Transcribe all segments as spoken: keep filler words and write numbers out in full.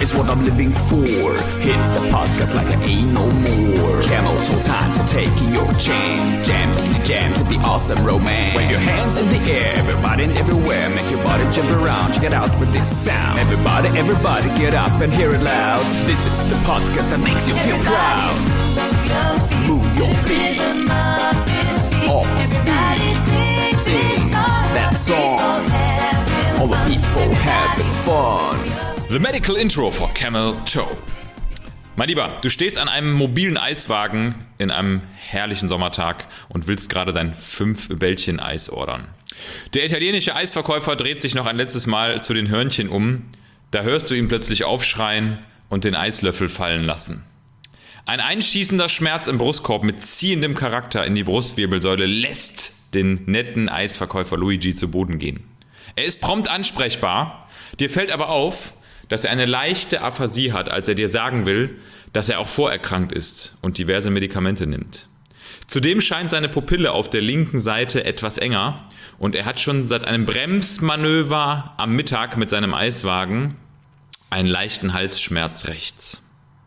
is what I'm living for. Hit the podcast like I ain't no more. Camel's no time for taking your chance. Jam to the jam to the awesome romance. Wave your hands in the air, everybody and everywhere. Make your body jump around, check it out with this sound. Everybody, everybody get up and hear it loud. This is the podcast that makes you feel proud. Move your feet off this beat. Sing that song. All the people having fun. The Medical Intro for Camel Toe. Mein Lieber, du stehst an einem mobilen Eiswagen in einem herrlichen Sommertag und willst gerade dein fünf Bällchen Eis ordern. Der italienische Eisverkäufer dreht sich noch ein letztes Mal zu den Hörnchen um. Da hörst du ihn plötzlich aufschreien und den Eislöffel fallen lassen. Ein einschießender Schmerz im Brustkorb mit ziehendem Charakter in die Brustwirbelsäule lässt den netten Eisverkäufer Luigi zu Boden gehen. Er ist prompt ansprechbar, dir fällt aber auf, dass er eine leichte Aphasie hat, als er dir sagen will, dass er auch vorerkrankt ist und diverse Medikamente nimmt. Zudem scheint seine Pupille auf der linken Seite etwas enger und er hat schon seit einem Bremsmanöver am Mittag mit seinem Eiswagen einen leichten Halsschmerz rechts.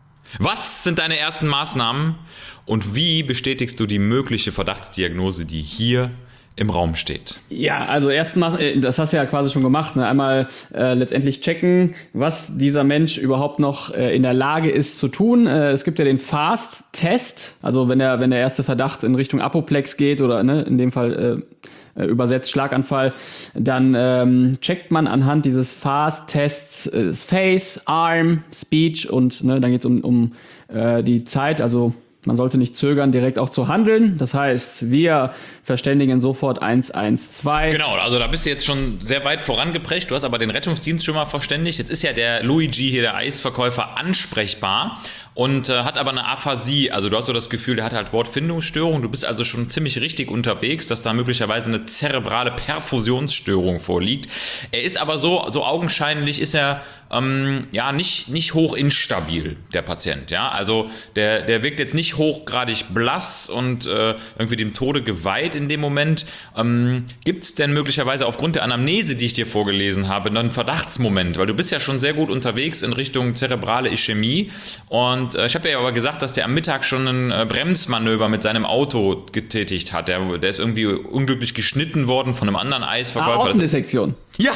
Was sind deine ersten Maßnahmen und wie bestätigst du die mögliche Verdachtsdiagnose, die hier im Raum steht? Ja, also erstmal, das hast du ja quasi schon gemacht, ne? Einmal äh, letztendlich checken, was dieser Mensch überhaupt noch äh, in der Lage ist zu tun. Äh, es gibt ja den Fast-Test, also wenn der, wenn der erste Verdacht in Richtung Apoplex geht oder ne, in dem Fall äh, übersetzt Schlaganfall, dann ähm, checkt man anhand dieses Fast-Tests äh, das Face, Arm, Speech und ne, dann geht es um, um äh, die Zeit, also man sollte nicht zögern, direkt auch zu handeln. Das heißt, wir verständigen sofort eins eins zwei. Genau, also da bist du jetzt schon sehr weit vorangeprescht. Du hast aber den Rettungsdienst schon mal verständigt. Jetzt ist ja der Luigi hier, der Eisverkäufer, ansprechbar und äh, hat aber eine Aphasie. Also du hast so das Gefühl, der hat halt Wortfindungsstörung. Du bist also schon ziemlich richtig unterwegs, dass da möglicherweise eine zerebrale Perfusionsstörung vorliegt. Er ist aber so, so augenscheinlich ist er ähm, ja nicht, nicht hoch instabil, der Patient. Ja? Also der, der wirkt jetzt nicht hochgradig blass und äh, irgendwie dem Tode geweiht in dem Moment. Ähm, gibt es denn möglicherweise aufgrund der Anamnese, die ich dir vorgelesen habe, noch einen Verdachtsmoment? Weil du bist ja schon sehr gut unterwegs in Richtung zerebrale Ischämie und äh, ich habe ja aber gesagt, dass der am Mittag schon ein äh, Bremsmanöver mit seinem Auto getätigt hat. Der, der ist irgendwie unglücklich geschnitten worden von einem anderen Eisverkäufer. Aortendissektion. Ja,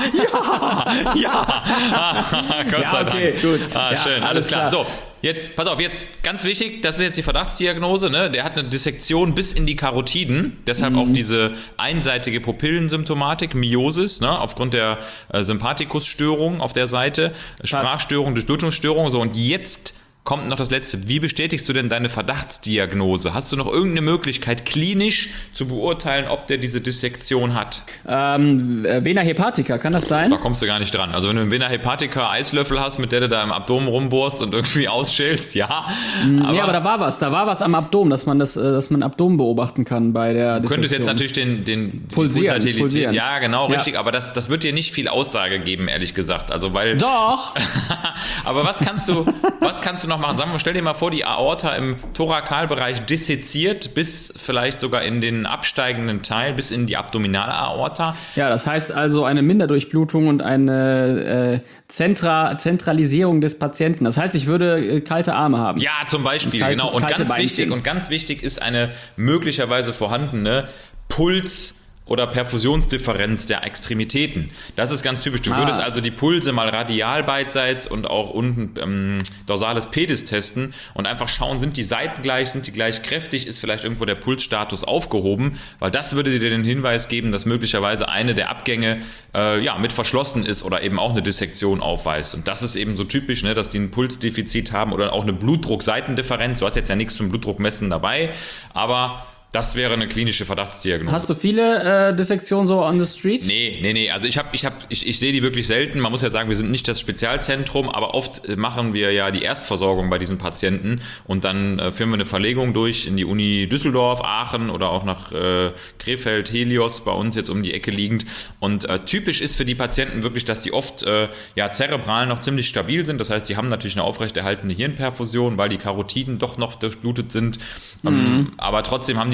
ja, ja. Ah, Gott Ja, sei okay, Dank. gut. Ah, Ja, schön, alles alles klar. klar. So, jetzt, pass auf, jetzt ganz wichtig, das ist jetzt die Verdachtsdiagnose, ne? Der hat eine Dissektion bis in die Karotiden, deshalb mhm. auch diese einseitige Pupillensymptomatik, Miosis, ne? Aufgrund der äh, Sympathikusstörung auf der Seite, Sprachstörung, Durchblutungsstörung, so, und jetzt kommt noch das Letzte. Wie bestätigst du denn deine Verdachtsdiagnose? Hast du noch irgendeine Möglichkeit, klinisch zu beurteilen, ob der diese Dissektion hat? Ähm, Vena hepatica, kann das sein? Da kommst du gar nicht dran. Also wenn du einen Vena hepatica Eislöffel hast, mit der du da im Abdomen rumbohrst und irgendwie ausschälst, ja. Aber ja, aber da war was. Da war was am Abdomen, dass man das, dass man Abdomen beobachten kann bei der Dissektion. Du könntest jetzt natürlich den, den die Pulsieren, Pulsatilität, pulsierend. ja genau, Ja. richtig, aber das, das wird dir nicht viel Aussage geben, ehrlich gesagt. Also weil. Doch! Aber was kannst du, was kannst du noch machen? Sagen wir mal, stell dir mal vor, die Aorta im Thorakalbereich disseziert bis vielleicht sogar in den absteigenden Teil, bis in die Abdominalaorta. Ja, das heißt also eine Minderdurchblutung und eine äh, Zentra- Zentralisierung des Patienten. Das heißt, ich würde äh, kalte Arme haben. Ja, zum Beispiel, Und kalte- genau. Und kalte ganz Beinchen. wichtig, und ganz wichtig ist eine möglicherweise vorhandene Puls- oder Perfusionsdifferenz der Extremitäten. Das ist ganz typisch. Du Ah. würdest also die Pulse mal radial beidseits und auch unten ähm, dorsales Pedis testen und einfach schauen, sind die Seiten gleich, sind die gleich kräftig, ist vielleicht irgendwo der Pulsstatus aufgehoben, weil das würde dir den Hinweis geben, dass möglicherweise eine der Abgänge äh, ja, mit verschlossen ist oder eben auch eine Dissektion aufweist. Und das ist eben so typisch, ne, dass die ein Pulsdefizit haben oder auch eine Blutdruck-Seitendifferenz. Du hast jetzt ja nichts zum Blutdruckmessen dabei, aber das wäre eine klinische Verdachtsdiagnose. Hast du viele äh, Dissektionen so on the street? Nee, nee, nee. Also ich habe, ich habe, ich, ich sehe die wirklich selten. Man muss ja sagen, wir sind nicht das Spezialzentrum, aber oft machen wir ja die Erstversorgung bei diesen Patienten und dann äh, führen wir eine Verlegung durch in die Uni Düsseldorf, Aachen oder auch nach äh, Krefeld, Helios, bei uns jetzt um die Ecke liegend. Und äh, typisch ist für die Patienten wirklich, dass die oft äh, ja zerebral noch ziemlich stabil sind. Das heißt, die haben natürlich eine aufrechterhaltende Hirnperfusion, weil die Karotiden doch noch durchblutet sind. Mhm. Ähm, aber trotzdem haben die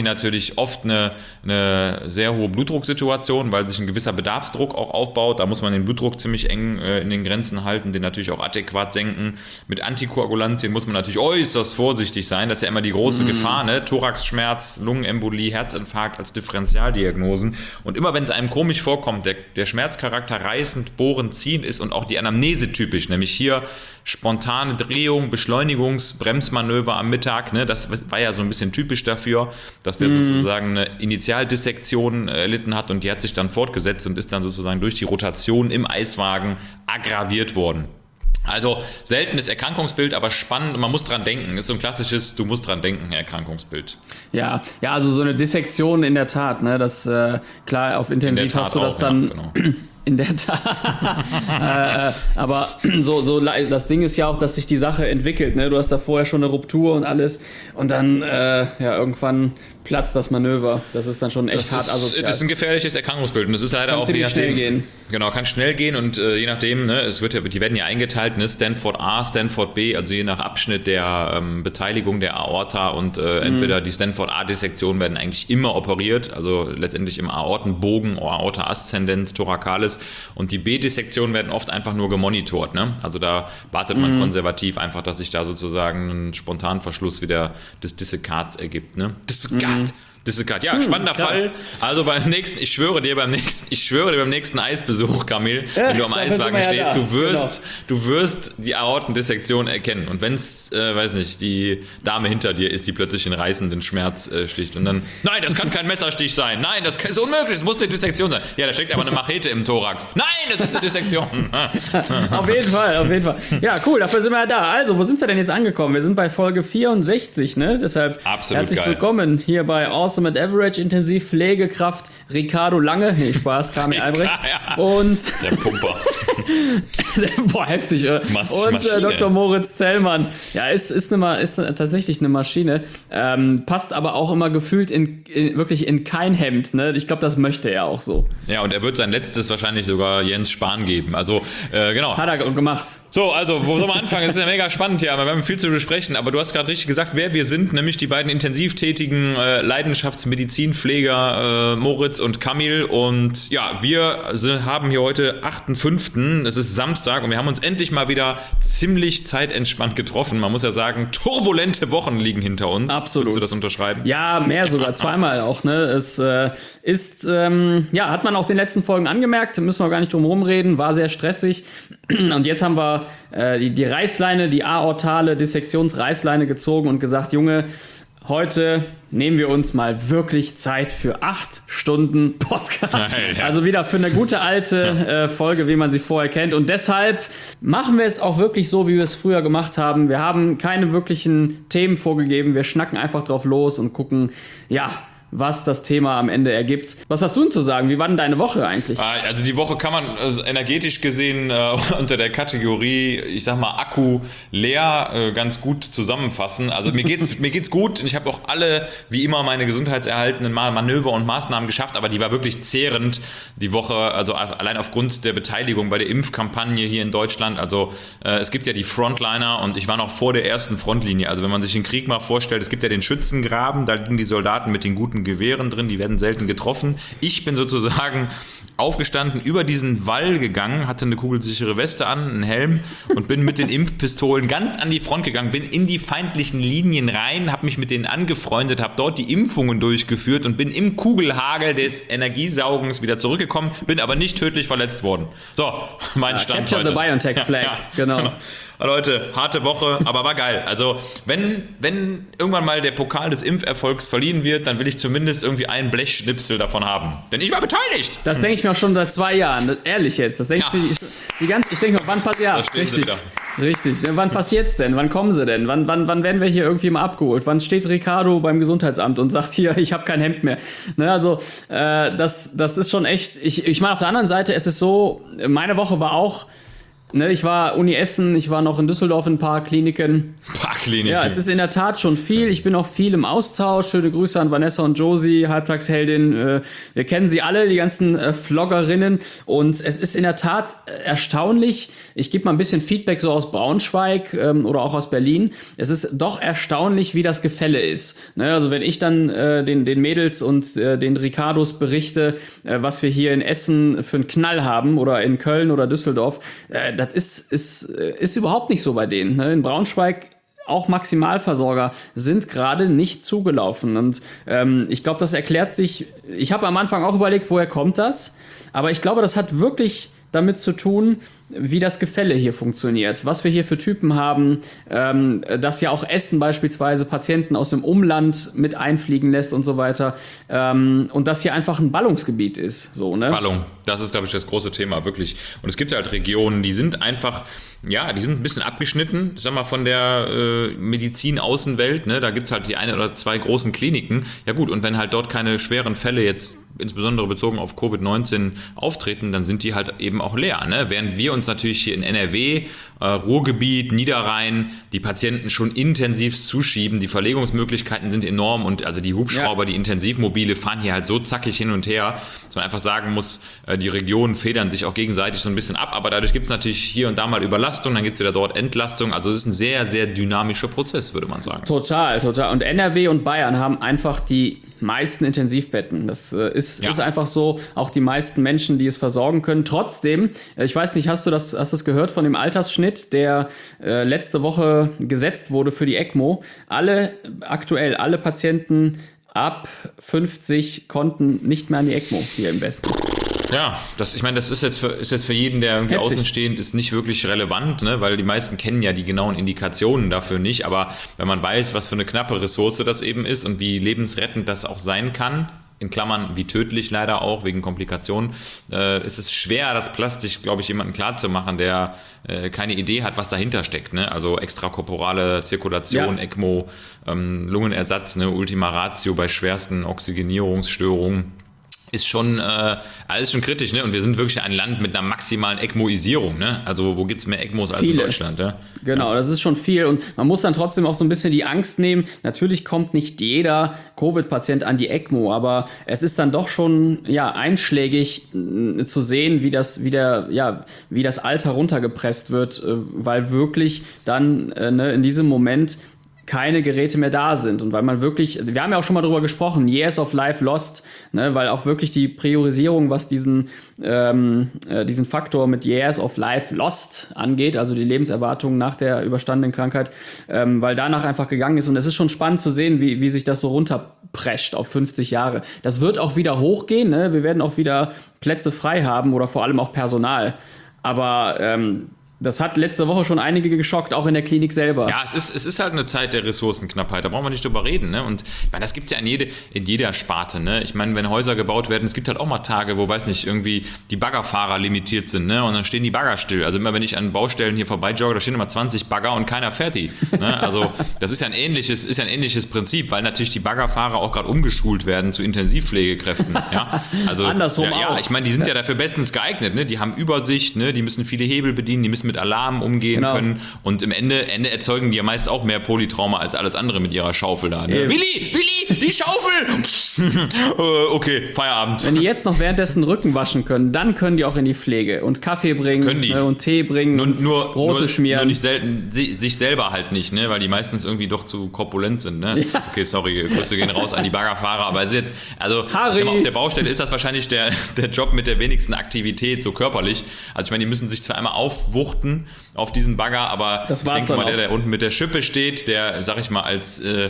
natürlich oft eine, eine sehr hohe Blutdrucksituation, weil sich ein gewisser Bedarfsdruck auch aufbaut. Da muss man den Blutdruck ziemlich eng äh, in den Grenzen halten, den natürlich auch adäquat senken. Mit Antikoagulantien muss man natürlich äußerst vorsichtig sein. Das ist ja immer die große mm. Gefahr, ne? Thoraxschmerz, Lungenembolie, Herzinfarkt als Differentialdiagnosen. Und immer wenn es einem komisch vorkommt, der, der Schmerzcharakter reißend, bohrend, ziehend ist und auch die Anamnese typisch, nämlich hier spontane Drehung, Beschleunigungs-, Bremsmanöver am Mittag, ne? Das war ja so ein bisschen typisch dafür, dass der mm. sozusagen eine Initialdissektion erlitten hat und die hat sich dann fortgesetzt und ist dann sozusagen durch die Rotation im Eiswagen aggraviert worden. Also seltenes Erkrankungsbild, aber spannend und man muss dran denken. Ist so ein klassisches, du musst dran denken, Erkrankungsbild. Ja, ja, also so eine Dissektion in der Tat, ne, das äh, klar, auf Intensiv hast du das auch, dann ja, genau. In der Tat. äh, aber so, so das Ding ist ja auch, dass sich die Sache entwickelt. Ne? Du hast da vorher schon eine Ruptur und alles und dann äh, ja irgendwann platzt das Manöver. Das ist dann schon echt das hart ist, asozial. Das ist ein gefährliches Erkrankungsbild und das ist leider kann auch je nachdem, schnell gehen. Genau, kann schnell gehen und äh, je nachdem, ne, es wird ja, die werden ja eingeteilt, ne, Stanford A, Stanford B, also je nach Abschnitt der ähm, Beteiligung der Aorta und äh, entweder mhm. die Stanford A-Dissektionen werden eigentlich immer operiert, also letztendlich im Aortenbogen, Aorta ascendens, thoracalis. Und die B-Dissektionen werden oft einfach nur gemonitort. Ne? Also da wartet man mm. konservativ einfach, dass sich da sozusagen ein Spontanverschluss wieder des Dissekats ergibt. Ne? Dissekat. Mm. Dissekat. Ja, hm, spannender krass. Fall. Also beim nächsten, ich schwöre dir beim nächsten, ich schwöre dir beim nächsten Eisbesuch, Kamil, ja, wenn du am Eiswagen stehst, ja du wirst, genau. du wirst die Aortendissektion erkennen. Und wenn es, äh, weiß nicht, die Dame hinter dir ist, die plötzlich den reißenden Schmerz äh, sticht und dann, nein, das kann kein Messerstich sein. Nein, das ist unmöglich. Das muss eine Dissektion sein. Ja, da steckt aber eine Machete im Thorax. Nein, das ist eine Dissektion. Auf jeden Fall, auf jeden Fall. Ja, cool. Dafür sind wir ja da. Also, wo sind wir denn jetzt angekommen? Wir sind bei Folge vierundsechzig, ne? Deshalb absolut herzlich geil. willkommen hier bei Awesome at Average, Intensiv Pflegekraft Ricardo Lange, nee, Spaß, Kamil Albrecht ja, ja. und der Pumper. Boah, heftig, oder? Mas- und äh, Doktor Moritz Zellmann. Ja, ist, ist, eine, ist eine, tatsächlich eine Maschine, ähm, passt aber auch immer gefühlt in, in, wirklich in kein Hemd, ne? Ich glaube, das möchte er auch so. Ja, und er wird sein letztes wahrscheinlich sogar Jens Spahn geben, also äh, genau. Hat er gemacht. So, also, wo soll man anfangen? Es ist ja mega spannend hier, aber wir haben viel zu besprechen, aber du hast gerade richtig gesagt, wer wir sind, nämlich die beiden intensiv tätigen äh, Leidenschaftsmedizinpfleger äh, Moritz und Kamil und ja, wir sind, haben hier heute achten fünften Es ist Samstag und wir haben uns endlich mal wieder ziemlich zeitentspannt getroffen. Man muss ja sagen, turbulente Wochen liegen hinter uns. Absolut. Würdest du das unterschreiben? Ja, mehr sogar, zweimal auch, ne? Es äh, ist, ähm, ja, hat man auch den letzten Folgen angemerkt, müssen wir gar nicht drum herum reden, war sehr stressig und jetzt haben wir äh, die, die Reißleine, die aortale Dissektionsreißleine gezogen und gesagt, Junge, heute nehmen wir uns mal wirklich Zeit für acht Stunden Podcast. Nein, ja. Also wieder für eine gute alte äh, Folge, wie man sie vorher kennt. Und deshalb machen wir es auch wirklich so, wie wir es früher gemacht haben. Wir haben keine wirklichen Themen vorgegeben. Wir schnacken einfach drauf los und gucken, ja, was das Thema am Ende ergibt. Was hast du denn zu sagen? Wie war denn deine Woche eigentlich? Also die Woche kann man also energetisch gesehen äh, unter der Kategorie, ich sag mal, Akku leer äh, ganz gut zusammenfassen. Also mir geht's, mir geht's gut und ich habe auch alle, wie immer, meine gesundheitserhaltenden Manöver und Maßnahmen geschafft, aber die war wirklich zehrend die Woche, also allein aufgrund der Beteiligung bei der Impfkampagne hier in Deutschland. Also äh, es gibt ja die Frontliner und ich war noch vor der ersten Frontlinie. Also wenn man sich den Krieg mal vorstellt, es gibt ja den Schützengraben, da liegen die Soldaten mit den guten Gewehren drin, die werden selten getroffen. Ich bin sozusagen aufgestanden, über diesen Wall gegangen, hatte eine kugelsichere Weste an, einen Helm und bin mit den Impfpistolen ganz an die Front gegangen, bin in die feindlichen Linien rein, habe mich mit denen angefreundet, habe dort die Impfungen durchgeführt und bin im Kugelhagel des Energiesaugens wieder zurückgekommen, bin aber nicht tödlich verletzt worden. So, mein ja, Stand Capture heute. the BioNTech Flag, ja, ja, genau. genau. Leute, harte Woche, aber war geil. Also, wenn, wenn irgendwann mal der Pokal des Impferfolgs verliehen wird, dann will ich zumindest irgendwie einen Blechschnipsel davon haben. Denn ich war beteiligt. Das denke ich mir auch schon seit zwei Jahren. Das, ehrlich jetzt. Das denke ja. ich, die ganze, ich denke mir, wann passiert? Ja, richtig. Richtig. Wann passiert's denn? Wann kommen sie denn? Wann, wann, wann werden wir hier irgendwie mal abgeholt? Wann steht Ricardo beim Gesundheitsamt und sagt hier, ich habe kein Hemd mehr? Ne, also, äh, das, das ist schon echt. Ich, ich meine, auf der anderen Seite, es ist so, meine Woche war auch Ne, ich war Uni Essen, ich war noch in Düsseldorf in ein paar Kliniken. Ein paar Kliniken. Ja, es ist in der Tat schon viel. Ich bin auch viel im Austausch. Schöne Grüße an Vanessa und Josie, Halbtagsheldin. Wir kennen sie alle, die ganzen Vloggerinnen. Und es ist in der Tat erstaunlich. Ich gebe mal ein bisschen Feedback so aus Braunschweig ähm, oder auch aus Berlin. Es ist doch erstaunlich, wie das Gefälle ist. Ne, also wenn ich dann äh, den, den Mädels und äh, den Ricardos berichte, äh, was wir hier in Essen für einen Knall haben oder in Köln oder Düsseldorf, äh, das ist, ist, ist überhaupt nicht so bei denen. Ne? In Braunschweig auch Maximalversorger sind gerade nicht zugelaufen. Und ähm, ich glaube, das erklärt sich. Ich habe am Anfang auch überlegt, woher kommt das? Aber ich glaube, das hat wirklich damit zu tun, wie das Gefälle hier funktioniert, was wir hier für Typen haben, ähm, dass ja auch Essen beispielsweise Patienten aus dem Umland mit einfliegen lässt und so weiter, ähm, und das hier einfach ein Ballungsgebiet ist. So, ne? Ballung, das ist, glaube ich, das große Thema, wirklich. Und es gibt halt Regionen, die sind einfach, ja, die sind ein bisschen abgeschnitten, sag mal, von der äh, Medizin-Außenwelt, ne? Da gibt es halt die eine oder zwei großen Kliniken. Ja gut, und wenn halt dort keine schweren Fälle jetzt insbesondere bezogen auf Covid neunzehn auftreten, dann sind die halt eben auch leer. Ne? Während wir uns natürlich hier in N R W, äh, Ruhrgebiet, Niederrhein, die Patienten schon intensiv zuschieben, die Verlegungsmöglichkeiten sind enorm und also die Hubschrauber, ja. die Intensivmobile fahren hier halt so zackig hin und her, dass man einfach sagen muss, äh, die Regionen federn sich auch gegenseitig so ein bisschen ab, aber dadurch gibt es natürlich hier und da mal Überlastung, dann gibt es wieder dort Entlastung, also es ist ein sehr, sehr dynamischer Prozess, würde man sagen. Total, total. Und N R W und Bayern haben einfach die meisten Intensivbetten. Das äh, ist, ja. ist einfach so, auch die meisten Menschen, die es versorgen können. Trotzdem, äh, ich weiß nicht, hast du das, hast du das gehört von dem Altersschnitt, der äh, letzte Woche gesetzt wurde für die ECMO? Alle, aktuell alle Patienten ab fünfzig konnten nicht mehr an die ECMO hier im Westen. Ja, das, ich meine, das ist jetzt für, ist jetzt für jeden, der irgendwie Heftig. außenstehend ist, nicht wirklich relevant, ne? Weil die meisten kennen ja die genauen Indikationen dafür nicht. Aber wenn man weiß, was für eine knappe Ressource das eben ist und wie lebensrettend das auch sein kann, in Klammern wie tödlich leider auch, wegen Komplikationen, äh, ist es schwer, das plastisch, glaube ich, jemandem klarzumachen, der äh, keine Idee hat, was dahinter steckt. Ne? Also extrakorporale Zirkulation, ja. ECMO, ähm, Lungenersatz, ne? Ultima Ratio bei schwersten Oxygenierungsstörungen. Ist schon, äh, alles schon kritisch, ne? Und wir sind wirklich ein Land mit einer maximalen ECMOisierung, ne? Also wo gibt es mehr ECMOs als Viele. in Deutschland, ja? Genau, das ist schon viel und man muss dann trotzdem auch so ein bisschen die Angst nehmen. Natürlich kommt nicht jeder Covid-Patient an die ECMO, aber es ist dann doch schon, ja, einschlägig äh, zu sehen, wie das, wie der, ja, wie das Alter runtergepresst wird, äh, weil wirklich dann, äh, ne, in diesem Moment keine Geräte mehr da sind und weil man wirklich, wir haben ja auch schon mal drüber gesprochen, Years of Life Lost, ne, weil auch wirklich die Priorisierung, was diesen, ähm, äh, diesen Faktor mit Years of Life Lost angeht, also die Lebenserwartung nach der überstandenen Krankheit, ähm, weil danach einfach gegangen ist und es ist schon spannend zu sehen, wie, wie sich das so runterprescht auf fünfzig Jahre. Das wird auch wieder hochgehen, ne? Wir werden auch wieder Plätze frei haben oder vor allem auch Personal, aber ähm, das hat letzte Woche schon einige geschockt, auch in der Klinik selber. Ja, es ist, es ist halt eine Zeit der Ressourcenknappheit, da brauchen wir nicht drüber reden. Ne? Und ich meine, das gibt es ja in, jede, in jeder Sparte. Ne? Ich meine, wenn Häuser gebaut werden, es gibt halt auch mal Tage, wo, weiß nicht, irgendwie die Baggerfahrer limitiert sind, ne? Und dann stehen die Bagger still. Also immer, wenn ich an Baustellen hier vorbei jogge, da stehen immer zwanzig Bagger und keiner fährt die. Ne? Also das ist ja ein ähnliches, ist ja ein ähnliches Prinzip, weil natürlich die Baggerfahrer auch gerade umgeschult werden zu Intensivpflegekräften. Ja? Also, Andersrum ja, ja, auch. Ich meine, die sind ja dafür bestens geeignet. Ne? Die haben Übersicht, ne? Die müssen viele Hebel bedienen, die müssen mit Alarm umgehen genau. können und im Ende, Ende erzeugen die ja meist auch mehr Polytrauma als alles andere mit ihrer Schaufel da. Ne? Willi, Willi, die Schaufel! Okay, Feierabend. Wenn die jetzt noch währenddessen Rücken waschen können, dann können die auch in die Pflege und Kaffee bringen können die. und Tee bringen nur, und nur, Brote nur, schmieren. Nur nicht selten, sich selber halt nicht, ne? Weil die meistens irgendwie doch zu korpulent sind. Ne? Ja. Okay, sorry, Grüße gehen raus an die Baggerfahrer, aber es ist jetzt, also ich mal, auf der Baustelle ist das wahrscheinlich der, der Job mit der wenigsten Aktivität, so körperlich. Also ich meine, die müssen sich zwar einmal aufwuchten auf diesen Bagger, aber das ich denke mal, der, der unten mit der Schippe steht, der, sag ich mal, als äh,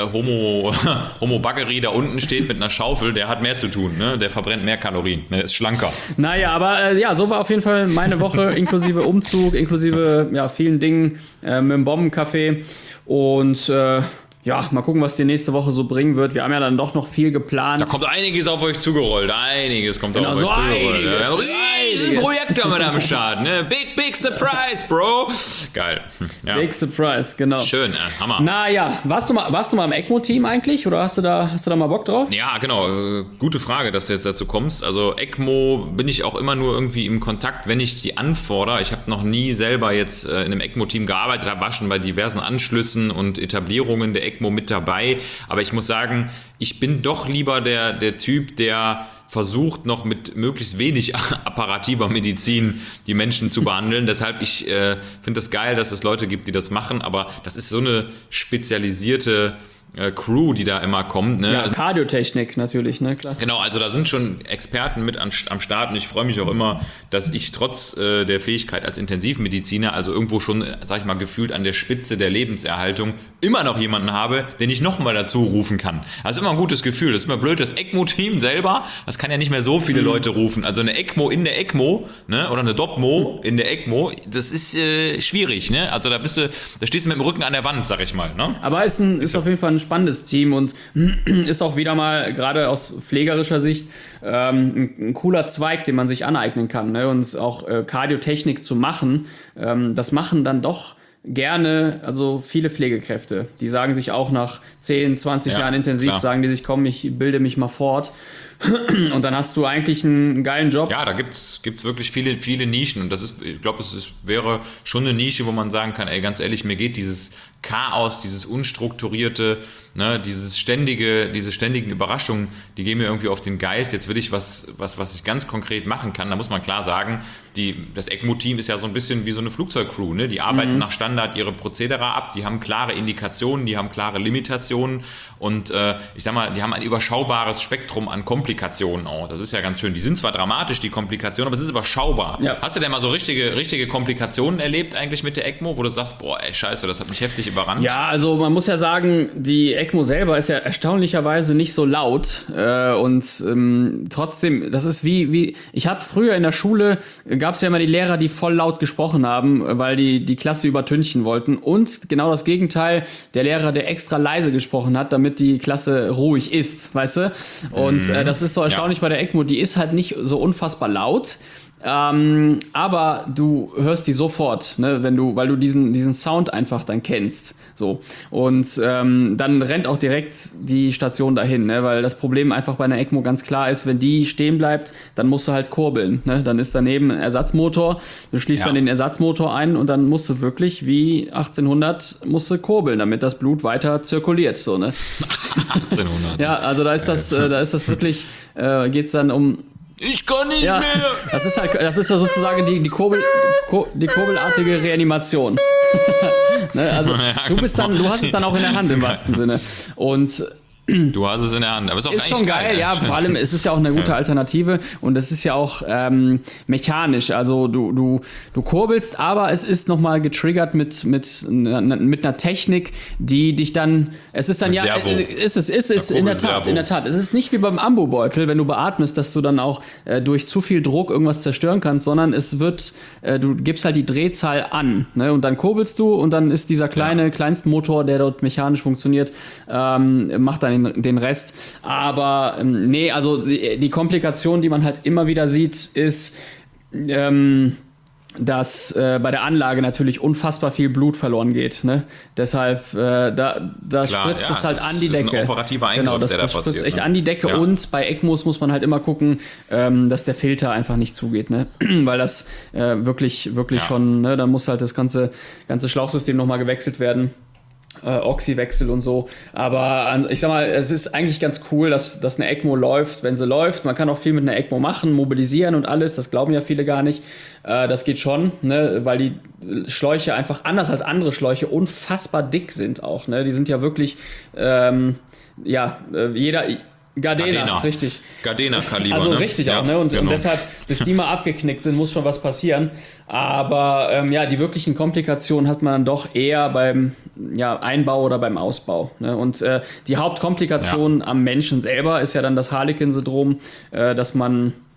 Homo, Homo Baggery da unten steht mit einer Schaufel, der hat mehr zu tun, ne? Der verbrennt mehr Kalorien, ne? Ist schlanker. Naja, aber äh, ja, so war auf jeden Fall meine Woche, inklusive Umzug, inklusive ja, vielen Dingen äh, mit dem Bombencafé und äh, ja, mal gucken, was die nächste Woche so bringen wird. Wir haben ja dann doch noch viel geplant. Da kommt einiges auf euch zugerollt. Einiges kommt genau, auf so euch zugerollt. einiges, Ja, riesen einiges. Projekt haben wir da am Start. Ne? Big, big surprise, Bro. Geil. Ja. Big surprise, genau. Schön, äh, Hammer. Naja, warst du mal, warst du mal im ECMO-Team eigentlich? Oder hast du da, hast du da mal Bock drauf? Ja, genau. Äh, gute Frage, dass du jetzt dazu kommst. Also ECMO bin ich auch immer nur irgendwie im Kontakt, wenn ich die anfordere. Ich habe noch nie selber jetzt äh, in einem ECMO-Team gearbeitet, habe war schon bei diversen Anschlüssen und Etablierungen der ECMO mit dabei. Aber ich muss sagen, ich bin doch lieber der, der Typ, der versucht, noch mit möglichst wenig apparativer Medizin die Menschen zu behandeln. Deshalb, ich äh, finde es geil, dass es Leute gibt, die das machen, aber das ist so eine spezialisierte äh, Crew, die da immer kommt. Ne? Ja, Kardiotechnik natürlich, ne, klar. Genau, also da sind schon Experten mit an, am Start und ich freue mich auch immer, dass ich trotz äh, der Fähigkeit als Intensivmediziner, also irgendwo schon, sag ich mal, gefühlt an der Spitze der Lebenserhaltung, immer noch jemanden habe, den ich nochmal dazu rufen kann. Also immer ein gutes Gefühl. Das ist immer blöd, das ECMO-Team selber, das kann ja nicht mehr so viele mhm. Leute rufen. Also eine ECMO in der ECMO, ne, oder eine DOPMO in der ECMO, das ist äh, schwierig, ne? Also da bist du, da stehst du mit dem Rücken an der Wand, sag ich mal, ne? Aber ist, ein, ist auf jeden Fall ein spannendes Team und ist auch wieder mal, gerade aus pflegerischer Sicht, ähm, ein, ein cooler Zweig, den man sich aneignen kann, ne? Und auch äh, Kardiotechnik zu machen, ähm, das machen dann doch gerne, also viele Pflegekräfte, die sagen sich auch nach zehn, zwanzig ja, Jahren intensiv, klar. sagen die sich, komm, ich bilde mich mal fort. Und dann hast du eigentlich einen geilen Job. Ja, da gibt's gibt's wirklich viele, viele Nischen. Und das ist, ich glaube, es ist, wäre schon eine Nische, wo man sagen kann, ey, ganz ehrlich, mir geht dieses Chaos, dieses Unstrukturierte, ne, dieses ständige, diese ständigen Überraschungen, die gehen mir irgendwie auf den Geist. Jetzt will ich was, was, was ich ganz konkret machen kann. Da muss man klar sagen, die, das ECMO-Team ist ja so ein bisschen wie so eine Flugzeugcrew, ne? Die arbeiten mhm. nach Standard ihre Prozedere ab, die haben klare Indikationen, die haben klare Limitationen und äh, ich sag mal, die haben ein überschaubares Spektrum an Komplikationen auch. Das ist ja ganz schön. Die sind zwar dramatisch, die Komplikationen, aber es ist überschaubar. Ja. Hast du denn mal so richtige, richtige Komplikationen erlebt eigentlich mit der ECMO, wo du sagst, boah, ey, scheiße, das hat mich heftig überrannt? Ja, also man muss ja sagen, die ECMO selber ist ja erstaunlicherweise nicht so laut äh, und ähm, trotzdem, das ist wie, wie ich habe früher in der Schule, gab es ja immer die Lehrer, die voll laut gesprochen haben, weil die die Klasse übertünchen wollten und genau das Gegenteil, der Lehrer, der extra leise gesprochen hat, damit die Klasse ruhig ist, weißt du? Und äh, das ist so erstaunlich ja. bei der ECMO, die ist halt nicht so unfassbar laut. Ähm, aber du hörst die sofort, ne, wenn du, weil du diesen, diesen Sound einfach dann kennst. So. Und ähm, dann rennt auch direkt die Station dahin, ne, weil das Problem einfach bei einer ECMO ganz klar ist, wenn die stehen bleibt, dann musst du halt kurbeln. Ne? Dann ist daneben ein Ersatzmotor, du schließt ja. dann den Ersatzmotor ein und dann musst du wirklich wie achtzehnhundert musst du kurbeln, damit das Blut weiter zirkuliert. So, ne? achtzehnhundert. Ja, also da ist das, äh, da ist das wirklich, äh, geht's dann um. Ich kann nicht ja, mehr! Das ist halt, das ist ja sozusagen die, die, Kurbel, die kurbelartige Reanimation. Ne, also ja, du bist dann, du hast es dann auch in der Hand im wahrsten Sinne. Und du hast es in der Hand, aber ist auch ist schon geil, geil, ja, vor allem es ist ja auch eine gute Alternative und es ist ja auch ähm, mechanisch, also du, du, du kurbelst, aber es ist nochmal getriggert mit, mit, mit einer Technik, die dich dann, es ist dann Servo. ja, ist es, ist es in der Tat, in der Tat, es ist nicht wie beim Ambubeutel, wenn du beatmest, dass du dann auch äh, durch zu viel Druck irgendwas zerstören kannst, sondern es wird, äh, du gibst halt die Drehzahl an, ne, und dann kurbelst du und dann ist dieser kleine, ja. kleinste Motor, der dort mechanisch funktioniert, ähm, macht dann Den, den Rest. Aber ähm, nee, also die, die Komplikation, die man halt immer wieder sieht, ist, ähm, dass äh, bei der Anlage natürlich unfassbar viel Blut verloren geht. Ne? Deshalb, äh, da, da Klar, spritzt ja, es halt es an ist, die Decke. Das ist ein operativer Eingriff, genau, das, der das da passiert. spritzt echt ne? an die Decke ja. und bei ECMOs muss man halt immer gucken, ähm, dass der Filter einfach nicht zugeht. Ne? Weil das äh, wirklich, wirklich ja. schon, ne? Da muss halt das ganze, ganze Schlauchsystem nochmal gewechselt werden. Äh, Oxywechsel und so, aber ich sag mal, es ist eigentlich ganz cool, dass, dass eine ECMO läuft, wenn sie läuft. Man kann auch viel mit einer ECMO machen, mobilisieren und alles, das glauben ja viele gar nicht. Äh, das geht schon, ne? Weil die Schläuche einfach anders als andere Schläuche unfassbar dick sind auch. Ne? Die sind ja wirklich, ähm, ja, jeder... Gardena, Gardena, richtig. Gardena-Kaliber. Also ne? richtig ja, auch, ne? Und, genau. und deshalb, bis die mal abgeknickt sind, muss schon was passieren. Aber ähm, ja, die wirklichen Komplikationen hat man dann doch eher beim ja, Einbau oder beim Ausbau. Ne? Und äh, die Hauptkomplikation ja. am Menschen selber ist ja dann das Harlequin-Syndrom, äh, dass man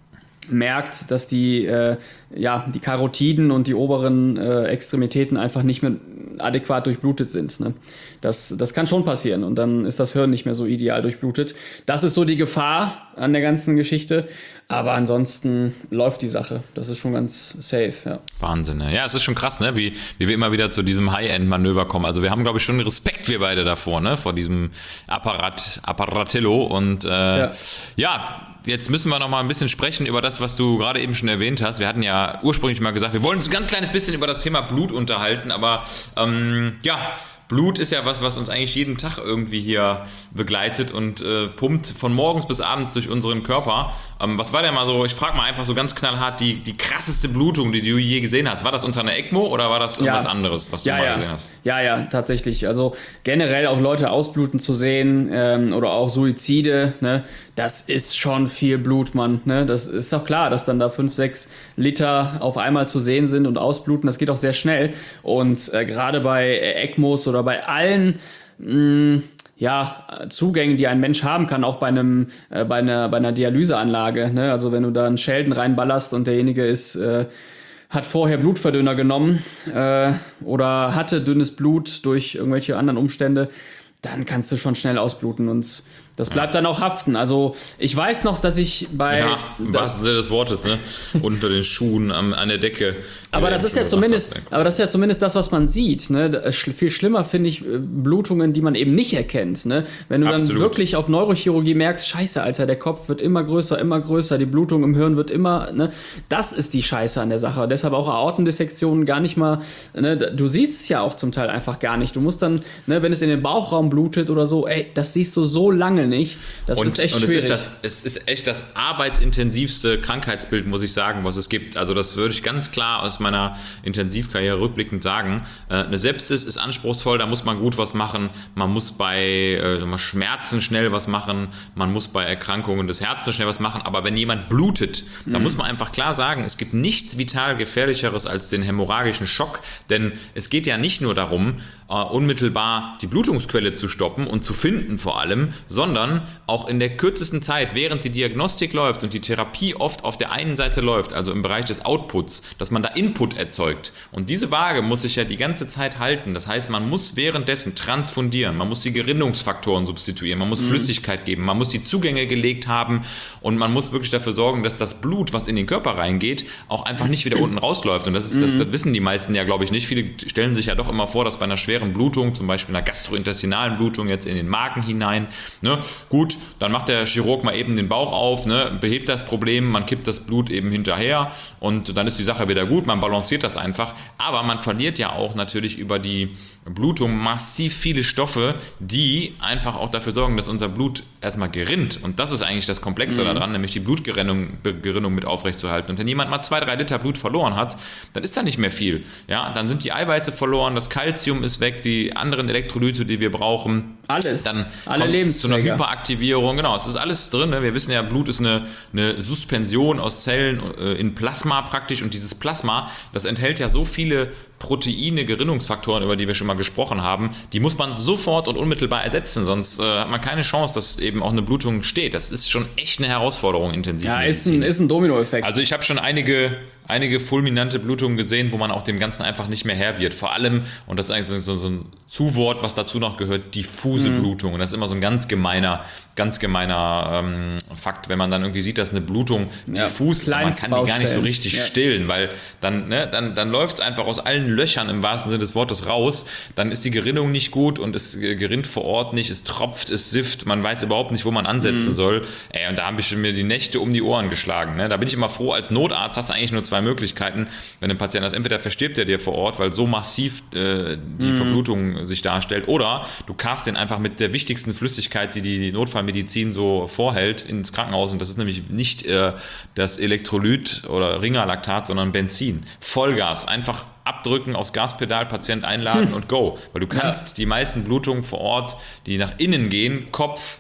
merkt, dass die, äh, ja, die Karotiden und die oberen äh, Extremitäten einfach nicht mehr adäquat durchblutet sind. Ne? Das, das kann schon passieren und dann ist das Hirn nicht mehr so ideal durchblutet. Das ist so die Gefahr an der ganzen Geschichte, aber ansonsten läuft die Sache. Das ist schon ganz safe, ja. Wahnsinn, ne? Ja, es ist schon krass, ne? wie, wie wir immer wieder zu diesem High-End-Manöver kommen. Also wir haben, glaube ich, schon Respekt, wir beide davor, ne? Vor diesem Apparat, Apparatillo und äh, ja. ja Jetzt müssen wir noch mal ein bisschen sprechen über das, was du gerade eben schon erwähnt hast. Wir hatten ja ursprünglich mal gesagt, wir wollen uns ein ganz kleines bisschen über das Thema Blut unterhalten, aber ähm, ja, Blut ist ja was, was uns eigentlich jeden Tag irgendwie hier begleitet und äh, pumpt von morgens bis abends durch unseren Körper. Ähm, was war denn mal so, ich frage mal einfach so ganz knallhart, die, die krasseste Blutung, die du je gesehen hast? War das unter einer ECMO oder war das irgendwas ja. anderes, was du ja, mal ja. gesehen hast? Ja, ja, tatsächlich. Also generell auch Leute ausbluten zu sehen ähm, oder auch Suizide, ne? Das ist schon viel Blut, Mann. Ne? Das ist doch klar, dass dann da fünf, sechs Liter auf einmal zu sehen sind und ausbluten. Das geht auch sehr schnell. Und äh, gerade bei ECMOs oder bei allen mh, ja, Zugängen, die ein Mensch haben kann, auch bei einem äh, bei einer bei einer Dialyseanlage. Ne? Also wenn du da einen Schelden reinballerst und derjenige ist äh, hat vorher Blutverdünner genommen äh, oder hatte dünnes Blut durch irgendwelche anderen Umstände, dann kannst du schon schnell ausbluten und das bleibt ja. dann auch haften. Also ich weiß noch, dass ich bei... Ja, im wahrsten Sinne des Wortes, ne? Unter den Schuhen, an, an der Decke. Aber das ist ja zumindest, hast, aber das ist ja zumindest das, was man sieht. Ne? Viel schlimmer finde ich Blutungen, die man eben nicht erkennt. Ne? Wenn du Absolut. dann wirklich auf Neurochirurgie merkst, scheiße, Alter, der Kopf wird immer größer, immer größer, die Blutung im Hirn wird immer... Ne? Das ist die Scheiße an der Sache. Deshalb auch Aortendissektionen gar nicht mal... Ne? Du siehst es ja auch zum Teil einfach gar nicht. Du musst dann, ne, wenn es in den Bauchraum blutet oder so, ey, das siehst du so lange nicht. Das und, ist echt und schwierig. Es ist, das, es ist echt das arbeitsintensivste Krankheitsbild, muss ich sagen, was es gibt. Also das würde ich ganz klar aus meiner Intensivkarriere rückblickend sagen. Eine Sepsis ist anspruchsvoll, da muss man gut was machen. Man muss bei äh, Schmerzen schnell was machen. Man muss bei Erkrankungen des Herzens schnell was machen. Aber wenn jemand blutet, mhm. dann muss man einfach klar sagen, es gibt nichts vital gefährlicheres als den hämorrhagischen Schock. Denn es geht ja nicht nur darum, uh, unmittelbar die Blutungsquelle zu stoppen und zu finden vor allem, sondern auch in der kürzesten Zeit, während die Diagnostik läuft und die Therapie oft auf der einen Seite läuft, also im Bereich des Outputs, dass man da Input erzeugt. Und diese Waage muss sich ja die ganze Zeit halten. Das heißt, man muss währenddessen transfundieren, man muss die Gerinnungsfaktoren substituieren, man muss mhm. Flüssigkeit geben, man muss die Zugänge gelegt haben und man muss wirklich dafür sorgen, dass das Blut, was in den Körper reingeht, auch einfach nicht wieder unten rausläuft. Und das, ist, mhm. das, das wissen die meisten ja, glaube ich, nicht. Viele stellen sich ja doch immer vor, dass bei einer schweren Blutung, zum Beispiel einer gastrointestinalen Blutung jetzt in den Magen hinein, ne, gut, dann macht der Chirurg mal eben den Bauch auf, ne, behebt das Problem, man kippt das Blut eben hinterher und dann ist die Sache wieder gut, man balanciert das einfach, aber man verliert ja auch natürlich über die Blutung massiv viele Stoffe, die einfach auch dafür sorgen, dass unser Blut erstmal gerinnt und das ist eigentlich das Komplexe mhm. daran, nämlich die Blutgerinnung Gerinnung mit aufrechtzuerhalten und wenn jemand mal zwei, drei Liter Blut verloren hat, dann ist da nicht mehr viel, ja, dann sind die Eiweiße verloren, das Calcium ist weg, die anderen Elektrolyte, die wir brauchen, alles, dann alle kommt es zu einer Hyperaktivierung, genau, es ist alles drin, ne? Wir wissen ja, Blut ist eine, eine Suspension aus Zellen äh, in Plasma praktisch und dieses Plasma, das enthält ja so viele Proteine, Gerinnungsfaktoren, über die wir schon mal gesprochen haben, die muss man sofort und unmittelbar ersetzen, sonst äh, hat man keine Chance, dass eben auch eine Blutung steht. Das ist schon echt eine Herausforderung intensiv. Ja, ist ein, ist ein Dominoeffekt. Also ich habe schon einige, einige fulminante Blutungen gesehen, wo man auch dem Ganzen einfach nicht mehr Herr wird. Vor allem, und das ist eigentlich so, so ein Zuwort, was dazu noch gehört, diffuse mhm. Blutung. Und das ist immer so ein ganz gemeiner, ganz gemeiner ähm, Fakt, wenn man dann irgendwie sieht, dass eine Blutung ja, diffus ist, man kann die gar nicht so richtig ja. stillen, weil dann, ne, dann, dann läuft es einfach aus allen Löchern im wahrsten Sinne des Wortes raus, dann ist die Gerinnung nicht gut und es gerinnt vor Ort nicht, es tropft, es sifft, man weiß überhaupt nicht, wo man ansetzen mhm. soll. Ey, und da habe ich mir die Nächte um die Ohren geschlagen. Ne? Da bin ich immer froh, als Notarzt hast du eigentlich nur zwei Möglichkeiten, wenn ein Patient ist. Entweder verstirbt er dir vor Ort, weil so massiv äh, die mhm. Verblutung sich darstellt, oder du cast den einfach mit der wichtigsten Flüssigkeit, die die Notfallmedizin so vorhält, ins Krankenhaus. Und das ist nämlich nicht äh, das Elektrolyt oder Ringerlaktat, sondern Benzin. Vollgas, einfach abdrücken, aufs Gaspedal, Patient einladen hm. und go. Weil du kannst ja. die meisten Blutungen vor Ort, die nach innen gehen, Kopf,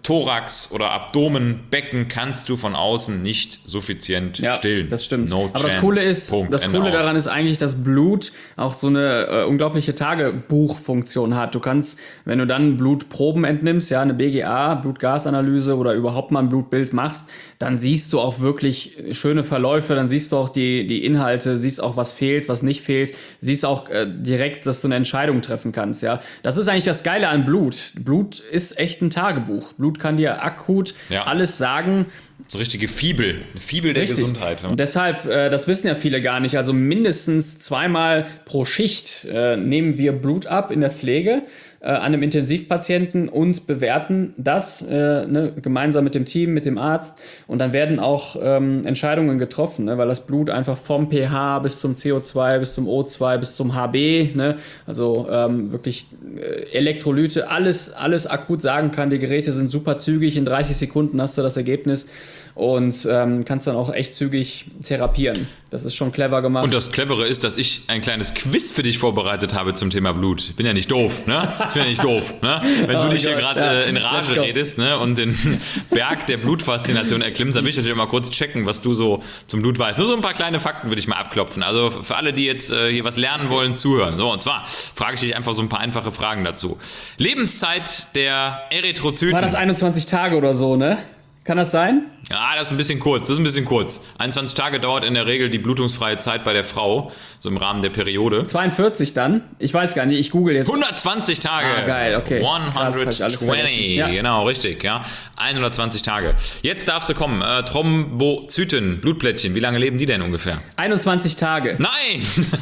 Thorax oder Abdomen, Becken kannst du von außen nicht suffizient Ja, stillen. das stimmt. No Aber chance. das Coole ist, Punkt. das Ende Coole aus. daran ist eigentlich, dass Blut auch so eine äh, unglaubliche Tagebuchfunktion hat. Du kannst, wenn du dann Blutproben entnimmst, ja, eine B G A, Blutgasanalyse oder überhaupt mal ein Blutbild machst, dann siehst du auch wirklich schöne Verläufe, dann siehst du auch die, die Inhalte, siehst auch, was fehlt, was nicht fehlt, siehst auch äh, direkt, dass du eine Entscheidung treffen kannst, ja. Das ist eigentlich das Geile an Blut. Blut ist echt ein Tagebuch. Blut kann dir akut Ja. alles sagen. So richtige Fibel, eine Fibel der Richtig. Gesundheit. Ne? Und deshalb, äh, das wissen ja viele gar nicht, also mindestens zweimal pro Schicht äh, nehmen wir Blut ab in der Pflege äh, an einem Intensivpatienten und bewerten das äh, ne, gemeinsam mit dem Team, mit dem Arzt. Und dann werden auch ähm, Entscheidungen getroffen, ne, weil das Blut einfach vom pH bis zum C O zwei, bis zum O zwei, bis zum H B, ne, also ähm, wirklich äh, Elektrolyte, alles, alles akut sagen kann. Die Geräte sind super zügig, in dreißig Sekunden hast du das Ergebnis. Und ähm, kannst dann auch echt zügig therapieren. Das ist schon clever gemacht. Und das Clevere ist, dass ich ein kleines Quiz für dich vorbereitet habe zum Thema Blut. Ich bin ja nicht doof, ne? Ich bin ja nicht doof, ne? Wenn du Oh dich hier Gott, gerade ja. äh, in Let's Rage go. redest, ne? Und den Berg der Blutfaszination erklimmst, dann will ich natürlich mal kurz checken, was du so zum Blut weißt. Nur so ein paar kleine Fakten würde ich mal abklopfen. Also für alle, die jetzt äh, hier was lernen wollen, zuhören. So, und zwar frage ich dich einfach so ein paar einfache Fragen dazu. Lebenszeit der Erythrozyten. War das einundzwanzig Tage oder so, ne? Kann das sein? Ja, das ist ein bisschen kurz. Das ist ein bisschen kurz. einundzwanzig Tage dauert in der Regel die blutungsfreie Zeit bei der Frau, so im Rahmen der Periode. zweiundvierzig dann? Ich weiß gar nicht, ich google jetzt. hundertzwanzig Tage. Ah, geil, okay. Krass, hab ich alles vergessen. hundertzwanzig. Ja. Genau, richtig, ja. hundertzwanzig Tage. Jetzt darfst du kommen. Äh, Thrombozyten, Blutplättchen. Wie lange leben die denn ungefähr? einundzwanzig Tage. Nein!